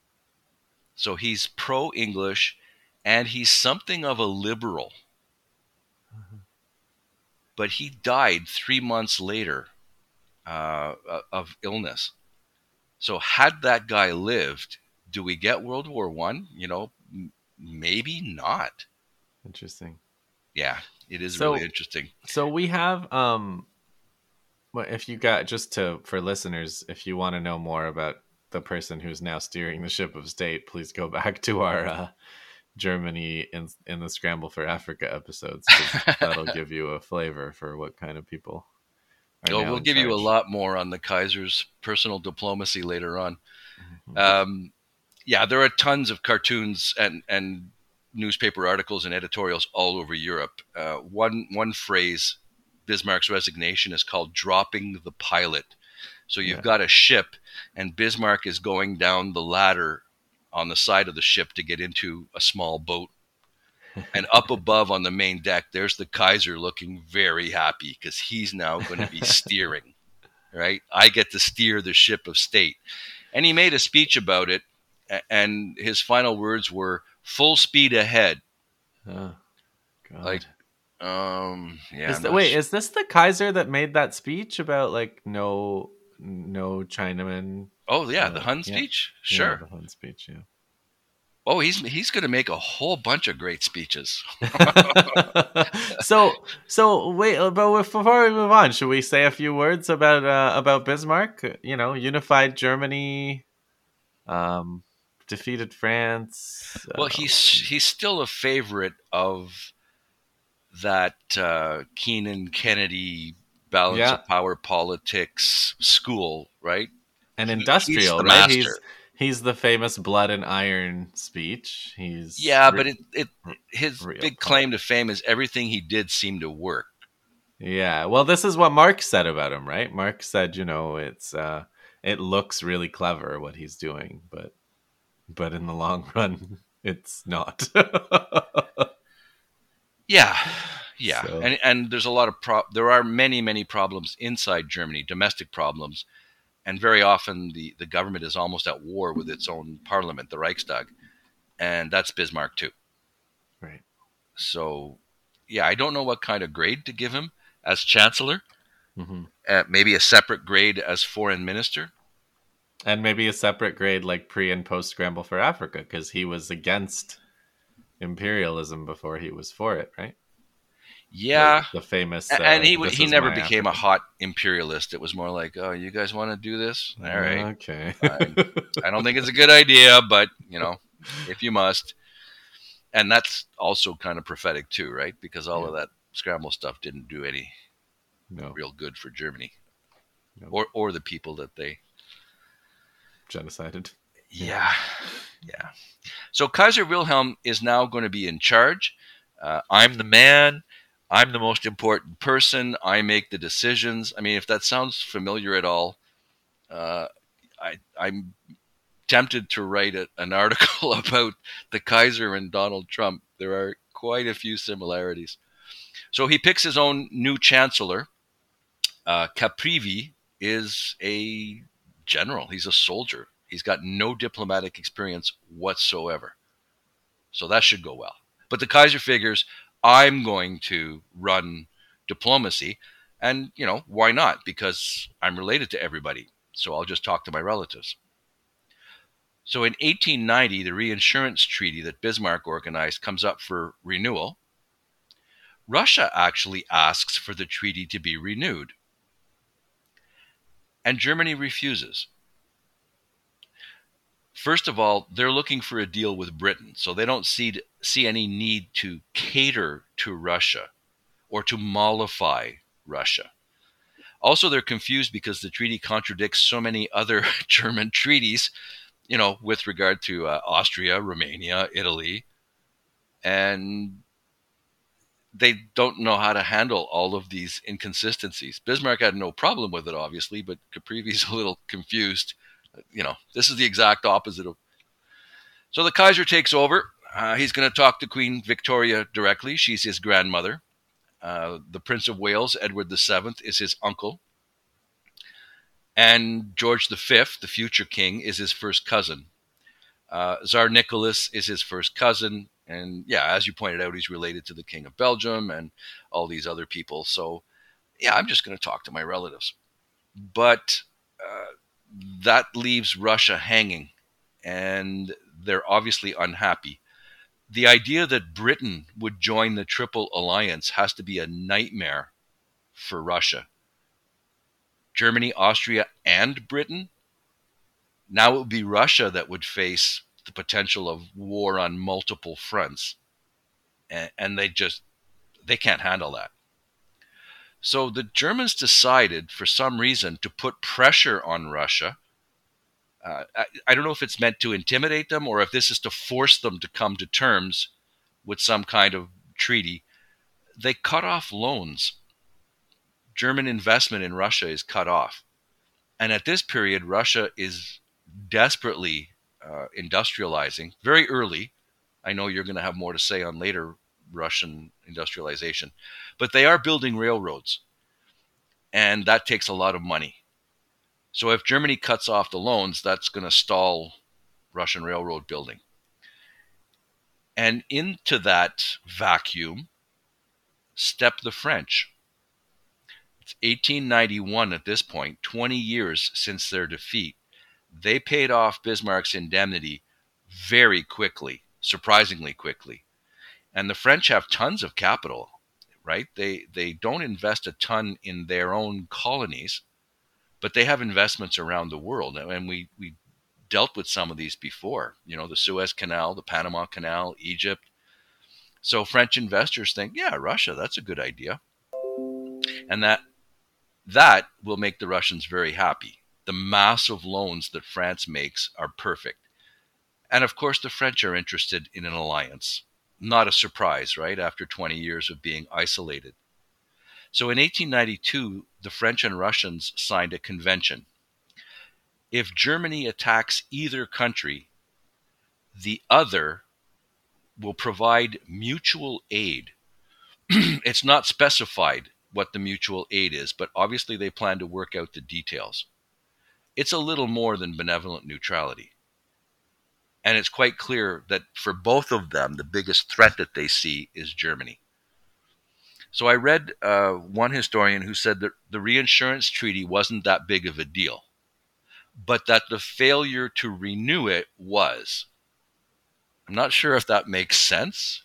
So he's pro-English, and he's something of a liberal. Mm-hmm. But he died three months later uh, of illness. So had that guy lived, do we get World War One? You know, m- maybe not. Interesting. Yeah, it is so, really interesting. So we have, um, well, if you got, just to, for listeners, if you want to know more about the person who's now steering the ship of state, please go back to our uh, Germany in, in the Scramble for Africa episodes. That'll give you a flavor for what kind of people are Oh, now we'll in give charge. you a lot more on the Kaiser's personal diplomacy later on. Mm-hmm. Um, yeah, there are tons of cartoons and, and newspaper articles and editorials all over Europe. Uh, one one phrase, Bismarck's resignation, is called dropping the pilot. So you've Yeah. got a ship, and Bismarck is going down the ladder on the side of the ship to get into a small boat. And up above on the main deck, there's the Kaiser looking very happy because he's now going to be steering, right? I get to steer the ship of state. And he made a speech about it, and his final words were full speed ahead. Oh, God. Like, um, yeah. Is I'm the, not wait, su- is this the Kaiser that made that speech about like no no Chinaman? oh, yeah, the Uh, Hun yeah. speech? Yeah, Sure. the Hun speech, yeah. Oh, he's he's going to make a whole bunch of great speeches. so so wait, uh, but before we move on, should we say a few words about uh, about Bismarck? You know, unified Germany, um, defeated France. Well, Uh, he's he's still a favorite of that uh, Keenan Kennedy balance yeah, of power politics school, right? and He, he's industrial, the right? master. He's he's the famous blood and iron speech. He's Yeah, re- but it, it his real big pro. claim to fame is everything he did seemed to work. Yeah. Well, this is what Mark said about him, right? Mark said, you know, it's uh it looks really clever what he's doing, but but in the long run, it's not. Yeah, yeah, So, and and there's a lot of pro- there are many many problems inside Germany, domestic problems, and very often the the government is almost at war with its own parliament, the Reichstag, and that's Bismarck too. right. So, yeah, I don't know what kind of grade to give him as chancellor. Hmm. Uh, maybe a separate grade as foreign minister. And maybe a separate grade like pre and post scramble for Africa because he was against imperialism before he was for it, right? The Yeah, the famous a- and uh, he w- "This he is never my became a Africa." hot imperialist. It was more like, oh, you guys want to do this? All right, Okay. fine. I don't think it's a good idea, but you know, if you must. And that's also kind of prophetic too, right? Because all Yeah. of that scramble stuff didn't do any No, real good for Germany no. or or the people that they. Genocided. Yeah, yeah. So Kaiser Wilhelm is now going to be in charge. Uh, I'm the man. I'm the most important person. I make the decisions. I mean, if that sounds familiar at all, uh, I, I'm tempted to write a, an article about the Kaiser and Donald Trump. There are quite a few similarities. So he picks his own new chancellor. Uh, Caprivi is a general. He's a soldier. He's got no diplomatic experience whatsoever. So that should go well. But the Kaiser figures, I'm going to run diplomacy. And, you know, why not? Because I'm related to everybody. So I'll just talk to my relatives. So in eighteen ninety, the reinsurance treaty that Bismarck organized comes up for renewal. Russia actually asks for the treaty to be renewed. And Germany refuses. First of all, they're looking for a deal with Britain, so they don't see, see any need to cater to Russia or to mollify Russia. Also, they're confused because the treaty contradicts so many other German treaties, you know, with regard to uh, Austria, Romania, Italy, and they don't know how to handle all of these inconsistencies. Bismarck had no problem with it, obviously, but Caprivi's a little confused. You know, this is the exact opposite of. So the Kaiser takes over. Uh, he's going to talk to Queen Victoria directly. She's his grandmother. Uh, the Prince of Wales, Edward the Seventh, is his uncle. And George the Fifth, the future king, is his first cousin. Uh, Tsar Nicholas is his first cousin. And yeah, as you pointed out, he's related to the King of Belgium and all these other people. So yeah, I'm just going to talk to my relatives. But uh, that leaves Russia hanging, and they're obviously unhappy. The idea that Britain would join the Triple Alliance has to be a nightmare for Russia. Germany, Austria, and Britain? Now it would be Russia that would face the potential of war on multiple fronts. And they just, they can't handle that. So the Germans decided, for some reason, to put pressure on Russia. Uh, I, I don't know if it's meant to intimidate them or if this is to force them to come to terms with some kind of treaty, they cut off loans. German investment in Russia is cut off. And at this period, Russia is desperately uh, industrializing very early. I know you're going to have more to say on later Russian industrialization, but they are building railroads, and that takes a lot of money. So if Germany cuts off the loans, that's going to stall Russian railroad building. And into that vacuum step the French. It's eighteen ninety-one at this point, twenty years since their defeat. They paid off Bismarck's indemnity very quickly, surprisingly quickly. And the French have tons of capital, right? They they don't invest a ton in their own colonies, but they have investments around the world. And we, we dealt with some of these before, you know, the Suez Canal, the Panama Canal, Egypt. So French investors think, yeah, Russia, that's a good idea. And that that will make the Russians very happy. The massive loans that France makes are perfect. And of course, the French are interested in an alliance. Not a surprise, right? After twenty years of being isolated. So in eighteen ninety-two, the French and Russians signed a convention. If Germany attacks either country, the other will provide mutual aid. It's not specified what the mutual aid is, but obviously they plan to work out the details. It's a little more than benevolent neutrality. And it's quite clear that for both of them, the biggest threat that they see is Germany. So I read uh, one historian who said that the reinsurance treaty wasn't that big of a deal, but that the failure to renew it was. I'm not sure if that makes sense.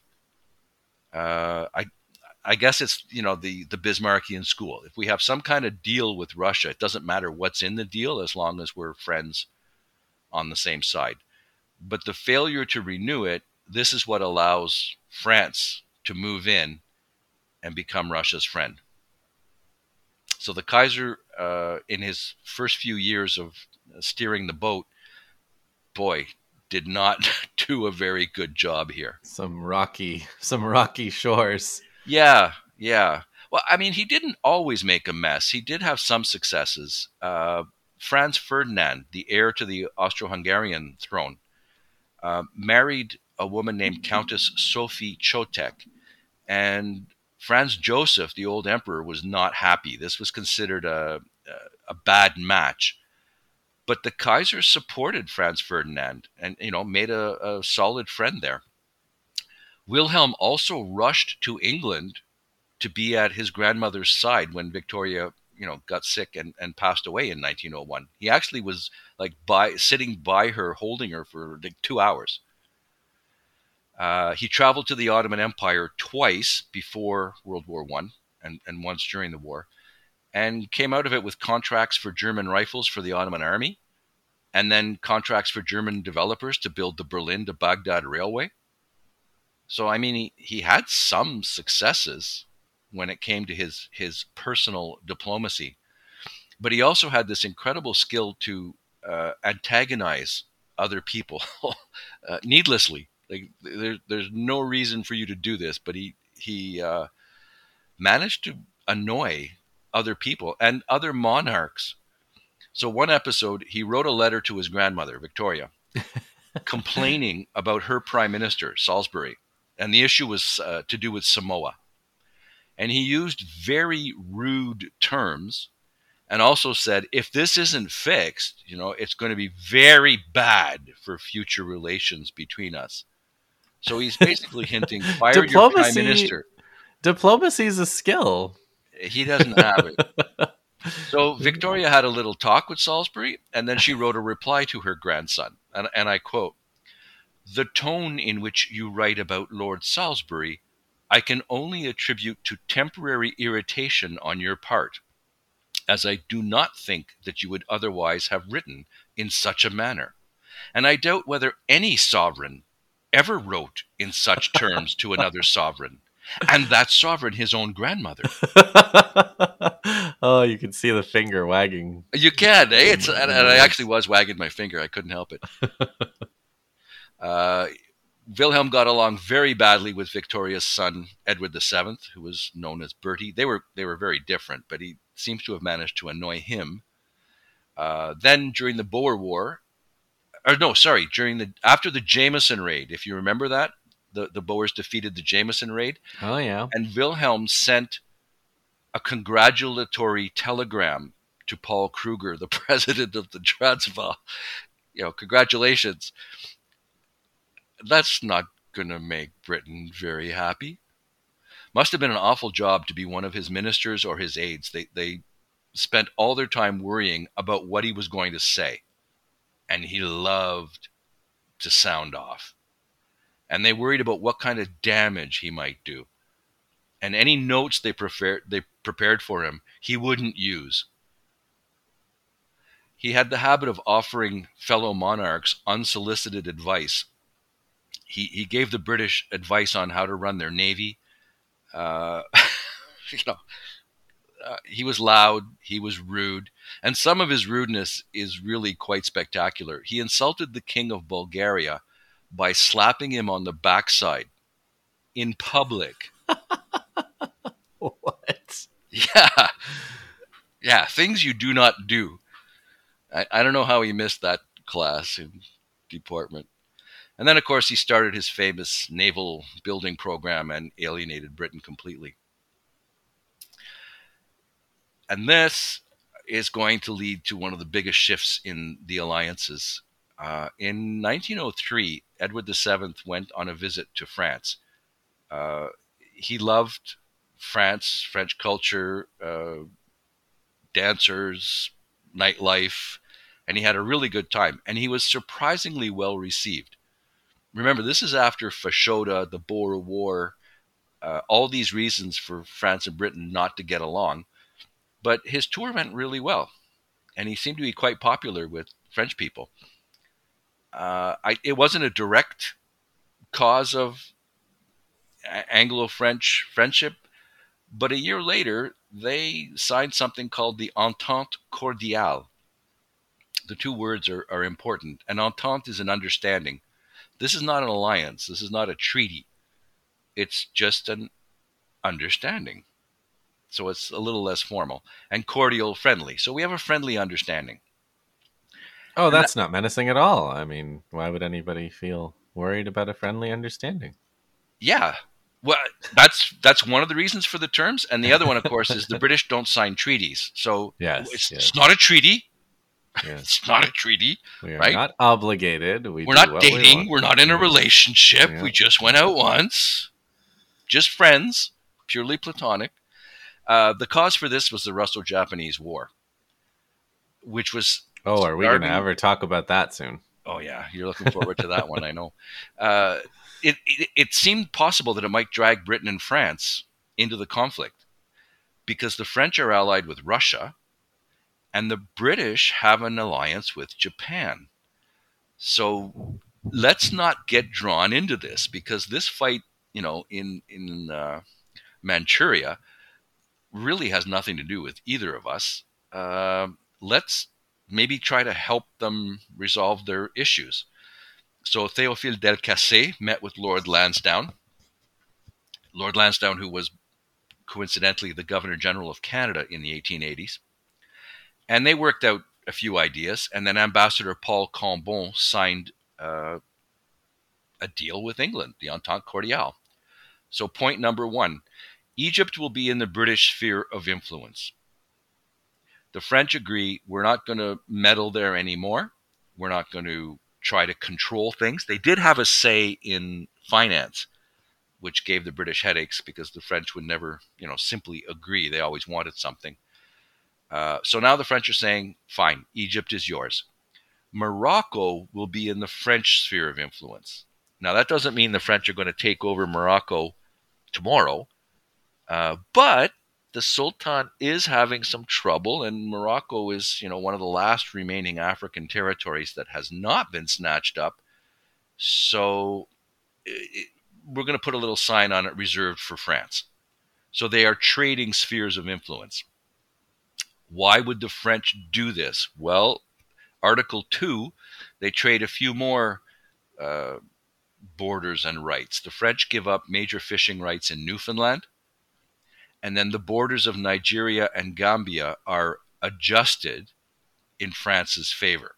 Uh, I I guess it's, you know, the, the Bismarckian school. If we have some kind of deal with Russia, it doesn't matter what's in the deal as long as we're friends on the same side. But the failure to renew it, this is what allows France to move in and become Russia's friend. So the Kaiser, uh, in his first few years of steering the boat, boy, did not do a very good job here. Some rocky, some rocky shores. Yeah, yeah. Well, I mean, he didn't always make a mess. He did have some successes. Uh, Franz Ferdinand, the heir to the Austro-Hungarian throne, uh, married a woman named Countess Sophie Chotek. And Franz Joseph, the old emperor, was not happy. This was considered a, a bad match. But the Kaiser supported Franz Ferdinand and, you know, made a, a solid friend there. Wilhelm also rushed to England to be at his grandmother's side when Victoria, you know, got sick and, and passed away in nineteen oh one. He actually was like by sitting by her, holding her for like two hours. Uh, he traveled to the Ottoman Empire twice before World War One and, and once during the war, and came out of it with contracts for German rifles for the Ottoman army, and then contracts for German developers to build the Berlin to Baghdad railway. So, I mean, he, he had some successes when it came to his, his personal diplomacy. But he also had this incredible skill to uh, antagonize other people uh, needlessly. Like there, there's no reason for you to do this, but he, he uh, managed to annoy other people and other monarchs. So one episode, he wrote a letter to his grandmother, Victoria, complaining about her prime minister, Salisbury. And the issue was uh, to do with Samoa. And he used very rude terms and also said, if this isn't fixed, you know, it's going to be very bad for future relations between us. So he's basically hinting, fire your prime minister. Diplomacy is a skill. He doesn't have it. So Victoria had a little talk with Salisbury, and then she wrote a reply to her grandson. And, and I quote, "The tone in which you write about Lord Salisbury, I can only attribute to temporary irritation on your part, as I do not think that you would otherwise have written in such a manner. And I doubt whether any sovereign ever wrote in such terms to another sovereign, and that sovereign his own grandmother." Oh, you can see the finger wagging. You can, eh? It's, and, and I actually was wagging my finger. I couldn't help it. Uh, Wilhelm got along very badly with Victoria's son, Edward the Seventh, who was known as Bertie. They were they were very different, but he seems to have managed to annoy him. Uh, then during the Boer War, or no, sorry, during the after the Jameson raid, if you remember that, the, the Boers defeated the Jameson raid. Oh, yeah. And Wilhelm sent a congratulatory telegram to Paul Kruger, the president of the Transvaal. You know, congratulations. That's not going to make Britain very happy. Must have been an awful job to be one of his ministers or his aides. They they spent all their time worrying about what he was going to say. And he loved to sound off. And they worried about what kind of damage he might do. And any notes they prepared, they prepared for him, he wouldn't use. He had the habit of offering fellow monarchs unsolicited advice. He he gave the British advice on how to run their navy. Uh, you know, uh, he was loud, he was rude, and some of his rudeness is really quite spectacular. He insulted the king of Bulgaria by slapping him on the backside in public. What? Yeah, yeah, things you do not do. I, I don't know how he missed that class in department. And then, of course, he started his famous naval building program and alienated Britain completely. And this is going to lead to one of the biggest shifts in the alliances. Uh, in nineteen oh three, Edward the Seventh went on a visit to France. Uh, he loved France, French culture, uh, dancers, nightlife, and he had a really good time. And he was surprisingly well received. Remember, this is after Fashoda, the Boer War, uh, all these reasons for France and Britain not to get along. But his tour went really well, and he seemed to be quite popular with French people. Uh, I, it wasn't a direct cause of Anglo-French friendship, but a year later, they signed something called the Entente Cordiale. The two words are, are important. An entente is an understanding. This is not an alliance. This is not a treaty. It's just an understanding. So it's a little less formal. And cordial, friendly. So we have a friendly understanding. Oh, that's that, not menacing at all. I mean, why would anybody feel worried about a friendly understanding? Yeah. Well, that's that's one of the reasons for the terms. And the other one, of course, is the British don't sign treaties. So yes, it's, yes. it's not a treaty. Yes. It's not a treaty. We are right? not obligated. We We're not dating. We We're not in a relationship. Yeah. We just went out once. Just friends. Purely platonic. Uh, the cause for this was the Russo-Japanese War, which was... Oh, are we going to ever talk about that soon? Oh, yeah. You're looking forward to that one, I know. Uh, it, it, it seemed possible that it might drag Britain and France into the conflict because the French are allied with Russia, and the British have an alliance with Japan. So let's not get drawn into this, because this fight, you know, in in uh, Manchuria really has nothing to do with either of us. Uh, let's maybe try to help them resolve their issues. So Théophile Delcassé met with Lord Lansdowne. Lord Lansdowne, who was coincidentally the Governor General of Canada in the eighteen eighties. And they worked out a few ideas, and then Ambassador Paul Cambon signed uh, a deal with England, the Entente Cordiale. So point number one, Egypt will be in the British sphere of influence. The French agree, we're not going to meddle there anymore. We're not going to try to control things. They did have a say in finance, which gave the British headaches because the French would never, you know, simply agree. They always wanted something. Uh, so now the French are saying, fine, Egypt is yours. Morocco will be in the French sphere of influence. Now, that doesn't mean the French are going to take over Morocco tomorrow, uh, but the Sultan is having some trouble, and Morocco is, you know, one of the last remaining African territories that has not been snatched up. So it, we're going to put a little sign on it, reserved for France. So they are trading spheres of influence. Why would the French do this? Well, Article two, they trade a few more uh, borders and rights. The French give up major fishing rights in Newfoundland, and then the borders of Nigeria and Gambia are adjusted in France's favor.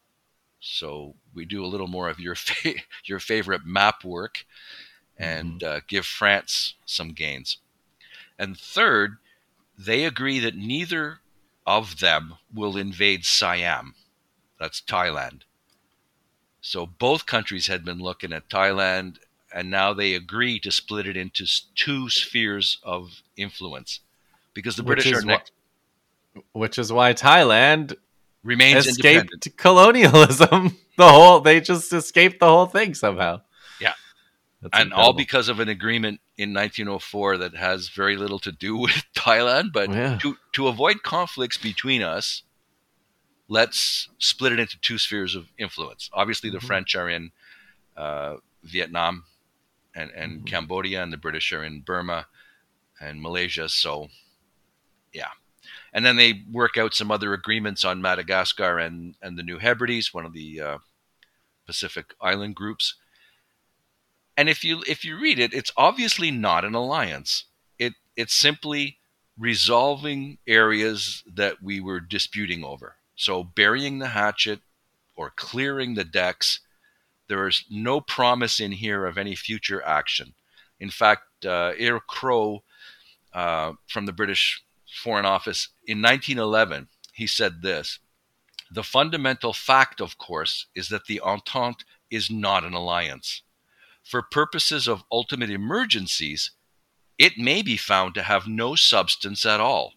So we do a little more of your fa- your favorite map work and Mm-hmm. uh, give France some gains. And third, they agree that neither of them will invade Siam. That's Thailand. So both countries had been looking at Thailand, and now they agree to split it into two spheres of influence, because the Which British are is next, wh- which is why Thailand remains independent. escaped colonialism. The whole they just escaped the whole thing somehow. Yeah. That's And incredible. all because of an agreement in nineteen oh four that has very little to do with Thailand. But Yeah. to, to avoid conflicts between us, let's split it into two spheres of influence. Obviously, the Mhm. French are in uh, Vietnam and, and Mhm. Cambodia, and the British are in Burma and Malaysia. So, yeah. And then they work out some other agreements on Madagascar and, and the New Hebrides, one of the uh, Pacific island groups. And if you if you read it, it's obviously not an alliance. It it's simply resolving areas that we were disputing over. So burying the hatchet or clearing the decks. There is no promise in here of any future action. In fact, uh, Eyre Crowe uh, from the British Foreign Office in nineteen eleven, he said this: "The fundamental fact, of course, is that the Entente is not an alliance. For purposes of ultimate emergencies, it may be found to have no substance at all.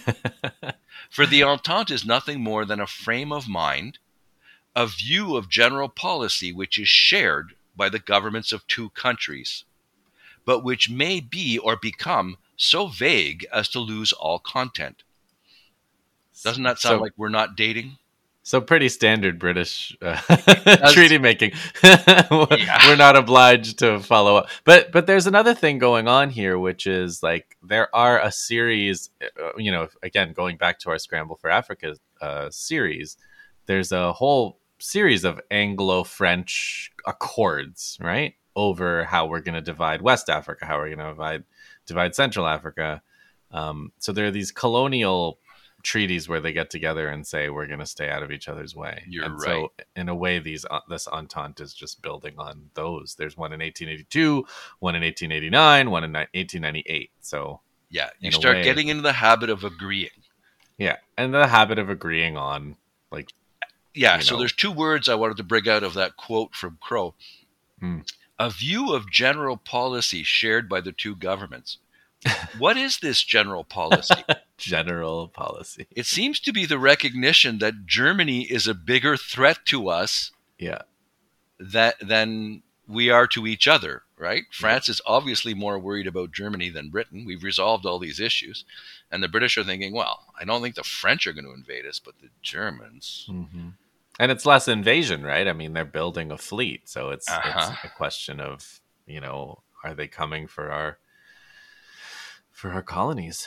For the Entente is nothing more than a frame of mind, a view of general policy which is shared by the governments of two countries, but which may be or become so vague as to lose all content." Doesn't that sound so like we're not dating? so pretty standard British uh, Does- treaty making. Yeah. We're not obliged to follow up. But but there's another thing going on here, which is like there are a series. Uh, you know, again going back to our Scramble for Africa uh, series, there's a whole series of Anglo-French accords, right, over how we're going to divide West Africa, how we're going to divide divide Central Africa. Um, so there are these colonial treaties where they get together and say we're going to stay out of each other's way. You're and right. So in a way, these uh, this entente is just building on those. There's one in eighteen eighty-two, one in eighteen eighty-nine, one in eighteen ninety-eight. So Yeah, you in a start way- getting into the habit of agreeing. yeah, and the habit of agreeing on like Yeah, you so know. there's two words I wanted to bring out of that quote from Crowe. Hmm. A view of general policy shared by the two governments. What is this general policy? general policy. It seems to be the recognition that Germany is a bigger threat to us Yeah, that than we are to each other, right? France is obviously more worried about Germany than Britain. We've resolved all these issues. And the British are thinking, well, I don't think the French are going to invade us, but the Germans. hmm and it's less invasion, right? I mean, they're building a fleet, so it's Uh-huh. it's a question of you know, are they coming for our for our colonies?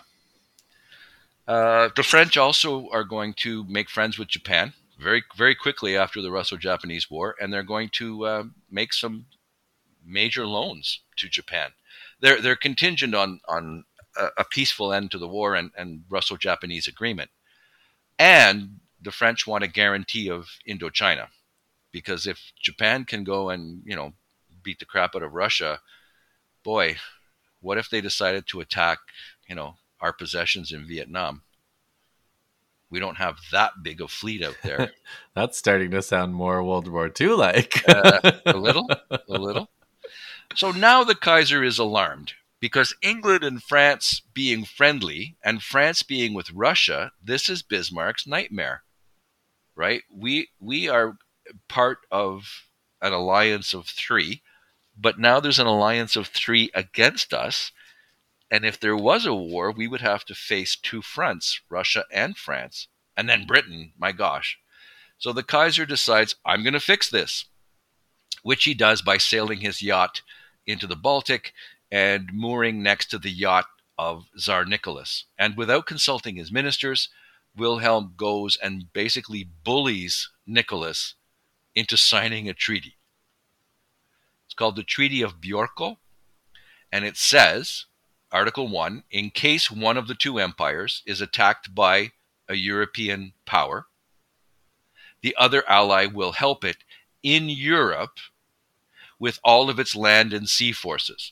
Uh, the French also are going to make friends with Japan very, very quickly after the Russo-Japanese War, and they're going to uh, make some major loans to Japan. They're they're contingent on on a, a peaceful end to the war and, and Russo-Japanese agreement, and the French want a guarantee of Indochina, because if Japan can go and you know beat the crap out of Russia, boy, what if they decided to attack you know our possessions in Vietnam? We don't have that big a fleet out there. That's starting to sound more World War Two like. Uh, a little, a little. So now the Kaiser is alarmed because England and France being friendly and France being with Russia, this is Bismarck's nightmare, right? We we are part of an alliance of three, but now there's an alliance of three against us. And if there was a war, we would have to face two fronts, Russia and France, and then Britain. My gosh. So the Kaiser decides, I'm going to fix this, which he does by sailing his yacht into the Baltic and mooring next to the yacht of Tsar Nicholas. And without consulting his ministers, Wilhelm goes and basically bullies Nicholas into signing a treaty. called the Treaty of Bjorko. And it says, Article one, in case one of the two empires is attacked by a European power, the other ally will help it in Europe with all of its land and sea forces.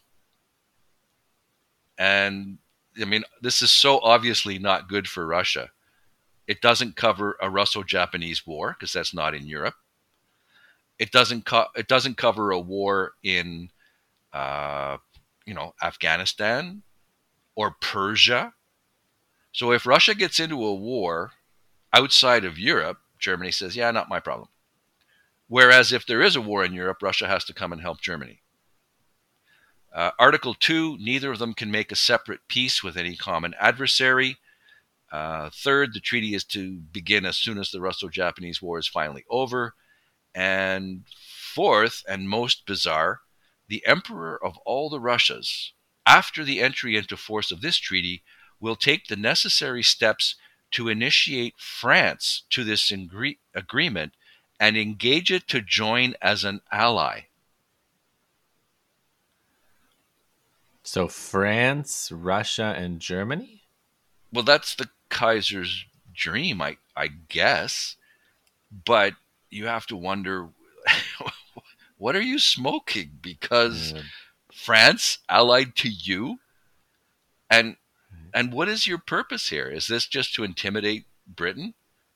And, I mean, this is so obviously not good for Russia. It doesn't cover a Russo-Japanese war, because that's not in Europe. It doesn't co- it doesn't cover a war in, uh, you know, Afghanistan or Persia. So if Russia gets into a war outside of Europe, Germany says, yeah, not my problem. Whereas if there is a war in Europe, Russia has to come and help Germany. Uh, Article two, neither of them can make a separate peace with any common adversary. Uh, third, the treaty is to begin as soon as the Russo-Japanese War is finally over. And fourth, and most bizarre, the Emperor of all the Russias, after the entry into force of this treaty, will take the necessary steps to initiate France to this ingre- agreement and engage it to join as an ally. So France, Russia, and Germany? Well, that's the Kaiser's dream, I, I guess. But you have to wonder, what are you smoking? Because Yeah. France allied to you? And and what is your purpose here? Is this just to intimidate Britain?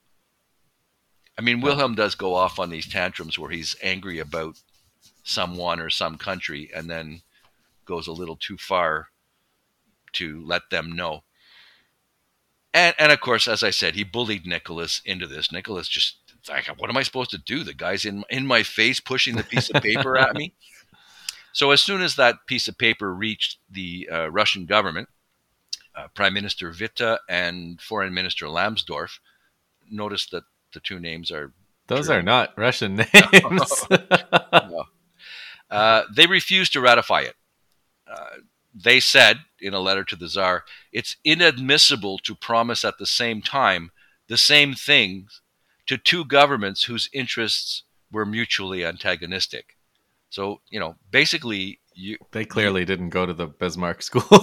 I mean, Wilhelm does go off on these tantrums where he's angry about someone or some country and then goes a little too far to let them know. And, and of course, as I said, he bullied Nicholas into this. Nicholas just, like, what am I supposed to do? The guy's in, in my face pushing the piece of paper at me. So as soon as that piece of paper reached the uh, Russian government, uh, Prime Minister Witte and Foreign Minister Lambsdorff, notice that the two names are Those German. are not Russian names. No. Uh, they refused to ratify it. Uh, they said in a letter to the Tsar, it's inadmissible to promise at the same time the same things to two governments whose interests were mutually antagonistic. So, you know, basically, you, They clearly you, didn't go to the Bismarck school.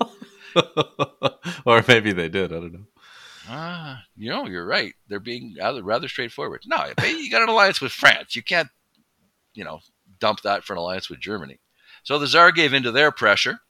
Or maybe they did. I don't know. Ah, uh, you know, you're right. They're being rather, rather straightforward. No, you got an alliance with France. You can't, you know, dump that for an alliance with Germany. So the Tsar gave in to their pressure,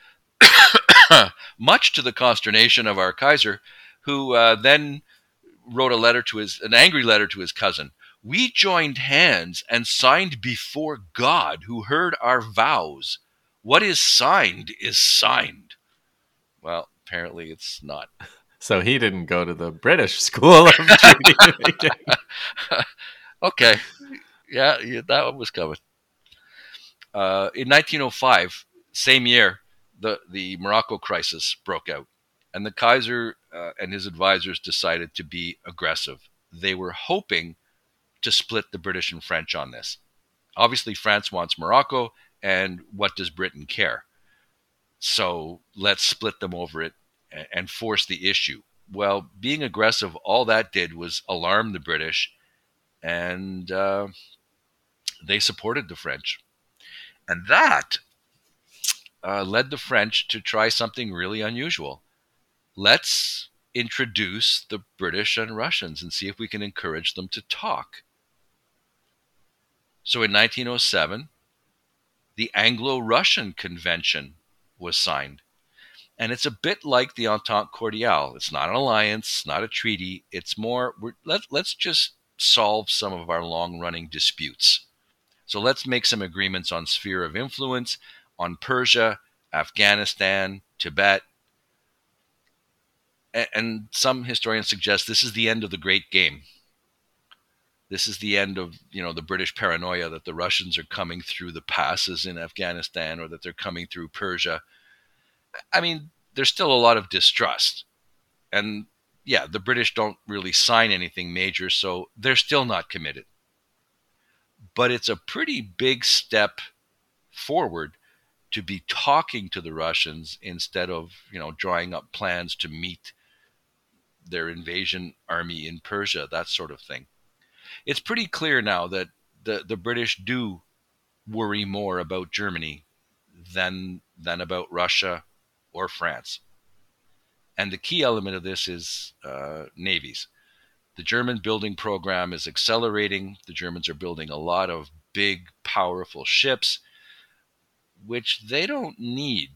much to the consternation of our Kaiser, who uh, then wrote a letter to his, an angry letter to his cousin. We joined hands and signed before God, who heard our vows. What is signed is signed. Well, apparently it's not. So he didn't go to the British school of treaty making. Okay. Yeah, yeah, that one was coming. Uh, in nineteen oh five, same year, the, the Morocco crisis broke out. And the Kaiser uh, and his advisors decided to be aggressive. They were hoping to split the British and French on this. Obviously, France wants Morocco, and what does Britain care? So let's split them over it and force the issue. Well, being aggressive, all that did was alarm the British, and uh, they supported the French. And that uh, led the French to try something really unusual. Let's introduce the British and Russians and see if we can encourage them to talk. So in nineteen oh seven, the Anglo-Russian Convention was signed. And it's a bit like the Entente Cordiale. It's not an alliance, not a treaty. It's more, we're, let, let's just solve some of our long-running disputes. So let's make some agreements on sphere of influence, on Persia, Afghanistan, Tibet. And, and some historians suggest this is the end of the great game. This is the end of, you know, the British paranoia that the Russians are coming through the passes in Afghanistan or that they're coming through Persia. I mean, there's still a lot of distrust. And yeah, the British don't really sign anything major, so they're still not committed. But it's a pretty big step forward to be talking to the Russians instead of, you know, drawing up plans to meet their invasion army in Persia, that sort of thing. It's pretty clear now that the, the British do worry more about Germany than than about Russia or France. And the key element of this is uh, navies. The German building program is accelerating. The Germans are building a lot of big, powerful ships, which they don't need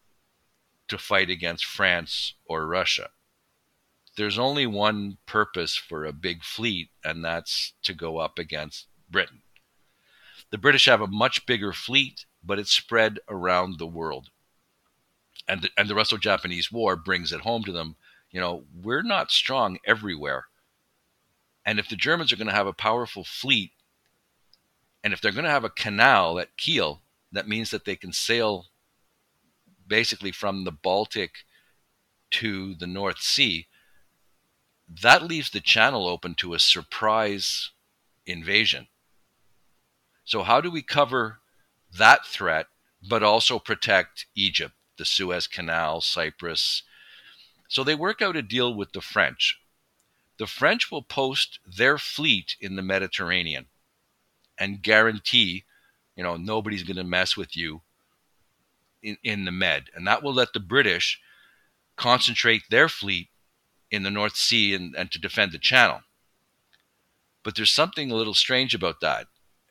to fight against France or Russia. There's only one purpose for a big fleet, and that's to go up against Britain. The British have a much bigger fleet, but it's spread around the world. And the, and the Russo-Japanese War brings it home to them. You know, we're not strong everywhere. And if the Germans are going to have a powerful fleet, and if they're going to have a canal at Kiel, that means that they can sail basically from the Baltic to the North Sea. That leaves the channel open to a surprise invasion. So how do we cover that threat, but also protect Egypt, the Suez Canal, Cyprus? So they work out a deal with the French. The French will post their fleet in the Mediterranean and guarantee, you know, nobody's going to mess with you in, in the Med. And that will let the British concentrate their fleet in the North Sea and, and to defend the channel. But there's something a little strange about that.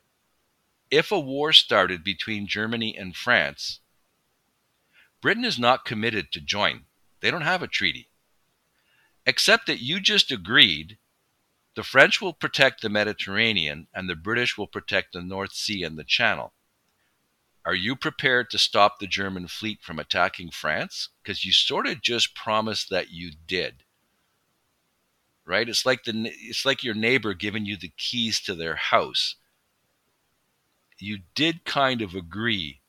If a war started between Germany and France, Britain is not committed to join. They don't have a treaty. Except that you just agreed the French will protect the Mediterranean and the British will protect the North Sea and the Channel. Are you prepared to stop the German fleet from attacking France? Because you sort of just promised that you did. Right? It's like the it's like your neighbor giving you the keys to their house. You did kind of agree.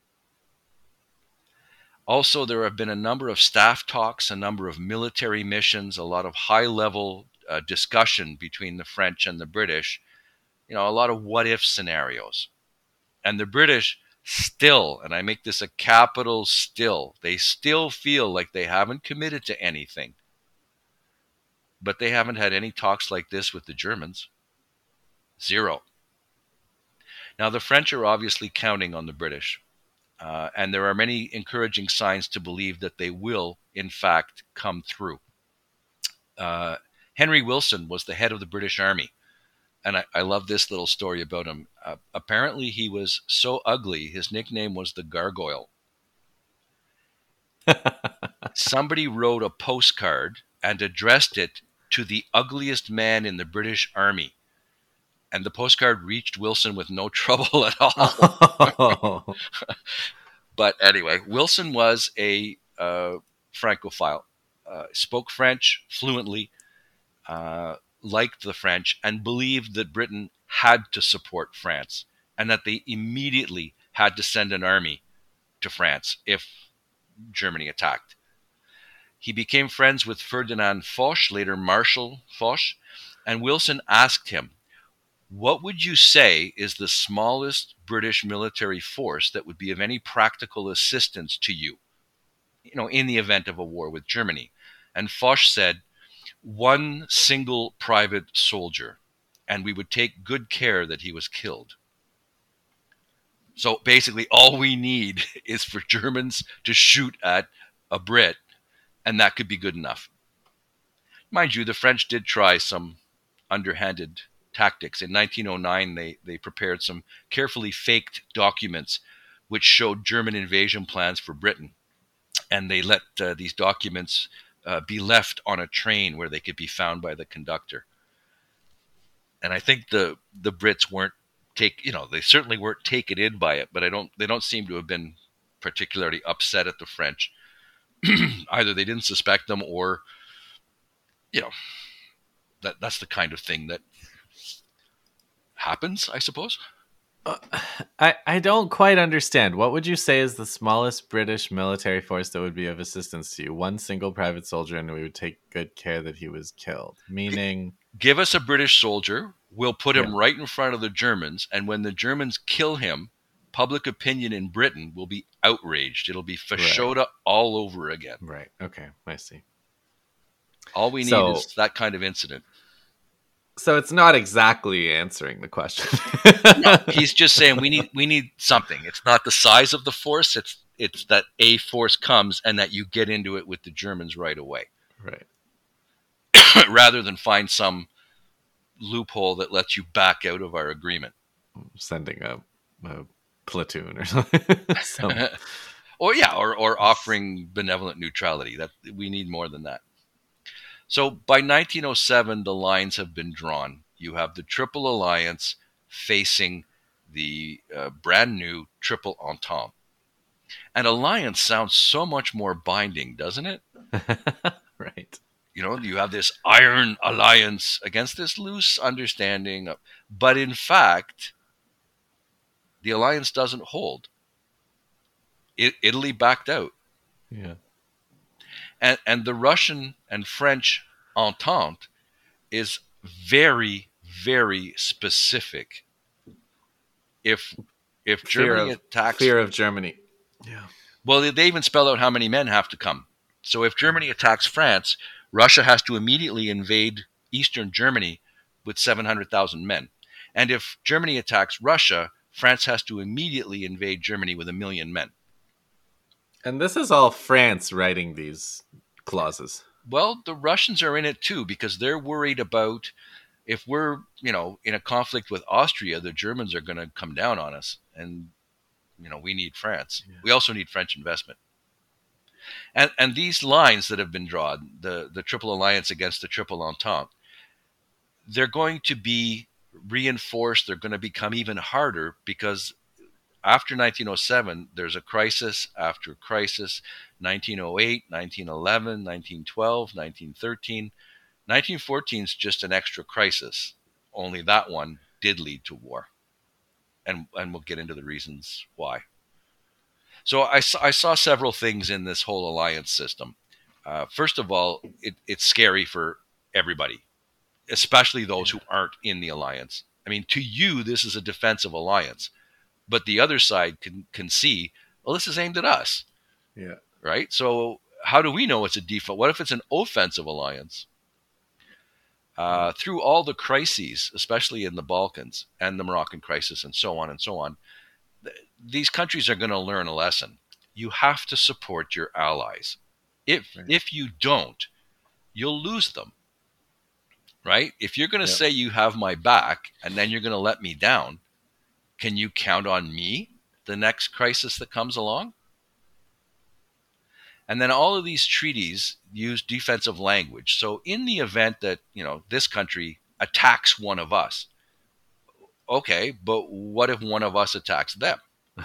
Also, there have been a number of staff talks, a number of military missions, a lot of high-level uh, discussion between the French and the British, you know, a lot of what-if scenarios. And the British still, and I make this a capital still, they still feel like they haven't committed to anything. But they haven't had any talks like this with the Germans. Zero. Now, the French are obviously counting on the British. Uh, and there are many encouraging signs to believe that they will, in fact, come through. Uh, Henry Wilson was the head of the British Army. And I, I love this little story about him. Uh, apparently, he was so ugly, his nickname was the Gargoyle. Somebody wrote a postcard and addressed it to the ugliest man in the British Army. And the postcard reached Wilson with no trouble at all. Oh. But anyway, Wilson was a uh, Francophile, uh, spoke French fluently, uh, liked the French, and believed that Britain had to support France and that they immediately had to send an army to France if Germany attacked. He became friends with Ferdinand Foch, later Marshal Foch, and Wilson asked him, what would you say is the smallest British military force that would be of any practical assistance to you, you know, in the event of a war with Germany? And Foch said, one single private soldier, and we would take good care that he was killed. So basically, all we need is for Germans to shoot at a Brit, and that could be good enough. Mind you, the French did try some underhanded tactics. In nineteen oh nine, they, they prepared some carefully faked documents which showed German invasion plans for Britain. And they let uh, these documents uh, be left on a train where they could be found by the conductor. And I think the the Brits weren't take, you know, they certainly weren't taken in by it, but I don't they don't seem to have been particularly upset at the French. Either they didn't suspect them or, you know, that that's the kind of thing that happens, I suppose. Uh, I, I don't quite understand. What would you say is the smallest British military force that would be of assistance to you? One single private soldier, and we would take good care that he was killed. Meaning, give us a British soldier, we'll put him yeah. right in front of the Germans, and when the Germans kill him, public opinion in Britain will be outraged. It'll be fashoda right. all over again. Right. Okay, I see. All we need so, is that kind of incident. So it's not exactly answering the question. No, he's just saying we need we need something. It's not the size of the force. It's it's that a force comes and that you get into it with the Germans right away, Right. rather than find some loophole that lets you back out of our agreement. Sending a, a platoon or something. Some... or yeah, or or offering benevolent neutrality. That we need more than that. So by nineteen oh seven, the lines have been drawn. You have the Triple Alliance facing the uh, brand new Triple Entente. And alliance sounds so much more binding, doesn't it? Right. You know, you have this iron alliance against this loose understanding. Of, but in fact, the alliance doesn't hold. It, Italy backed out. Yeah. And, and the Russian and French Entente is very, very specific. If if Germany fear of, attacks... Fear of Germany. Yeah. Well, they even spell out how many men have to come. So if Germany attacks France, Russia has to immediately invade eastern Germany with seven hundred thousand men. And if Germany attacks Russia, France has to immediately invade Germany with a million men. And this is all France writing these clauses. Well, the Russians are in it too, because they're worried about if we're, you know, in a conflict with Austria, the Germans are going to come down on us. And, you know, we need France. Yeah. We also need French investment. And and these lines that have been drawn, the, the Triple Alliance against the Triple Entente, they're going to be reinforced. They're going to become even harder because after nineteen oh seven, there's a crisis after crisis. nineteen oh eight, nineteen eleven, nineteen twelve, nineteen thirteen. nineteen fourteen is just an extra crisis. Only that one did lead to war. And, and we'll get into the reasons why. So I saw, I saw several things in this whole alliance system. Uh, first of all, it, it's scary for everybody, especially those who aren't in the alliance. I mean, to you, this is a defensive alliance. But the other side can, can see, well, this is aimed at us. Yeah. Right? So how do we know it's a defense? What if it's an offensive alliance? Uh, through all the crises, especially in the Balkans and the Moroccan crisis and so on and so on, th- these countries are going to learn a lesson. You have to support your allies. If right. if you don't, you'll lose them. Right? If you're going to yep. say you have my back and then you're going to let me down, can you count on me the next crisis that comes along? And then all of these treaties use defensive language. So in the event that, you know, this country attacks one of us, okay, but what if one of us attacks them?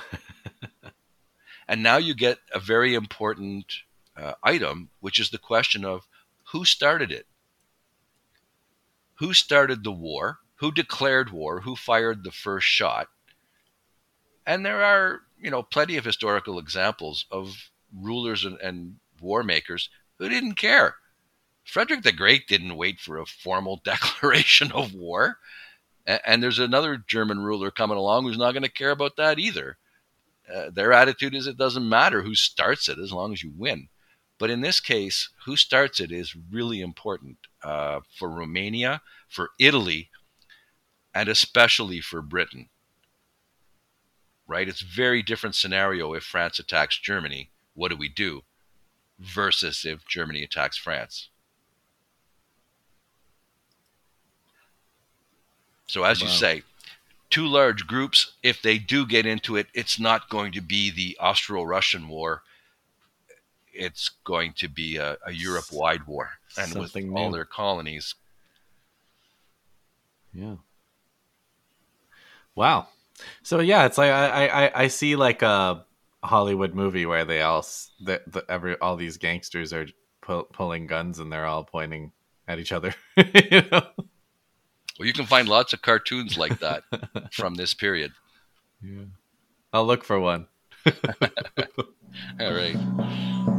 And now you get a very important uh, item, which is the question of who started it? Who started the war? Who declared war? Who fired the first shot? And there are, you know, plenty of historical examples of rulers and, and war makers who didn't care. Frederick the Great didn't wait for a formal declaration of war. And, and there's another German ruler coming along who's not going to care about that either. Uh, their attitude is it doesn't matter who starts it as long as you win. But in this case, who starts it is really important uh, for Romania, for Italy, and especially for Britain. Right? It's a very different scenario if France attacks Germany. What do we do? Versus if Germany attacks France. So as wow. you say, two large groups, if they do get into it, it's not going to be the Austro-Russian war. It's going to be a, a Europe-wide war. And Something with new. all their colonies. Yeah. Wow. So yeah, it's like I I, I see like a Hollywood movie where they all the, the every all these gangsters are pull, pulling guns and they're all pointing at each other. You know? Well, you can find lots of cartoons like that from this period. Yeah, I'll look for one. All right.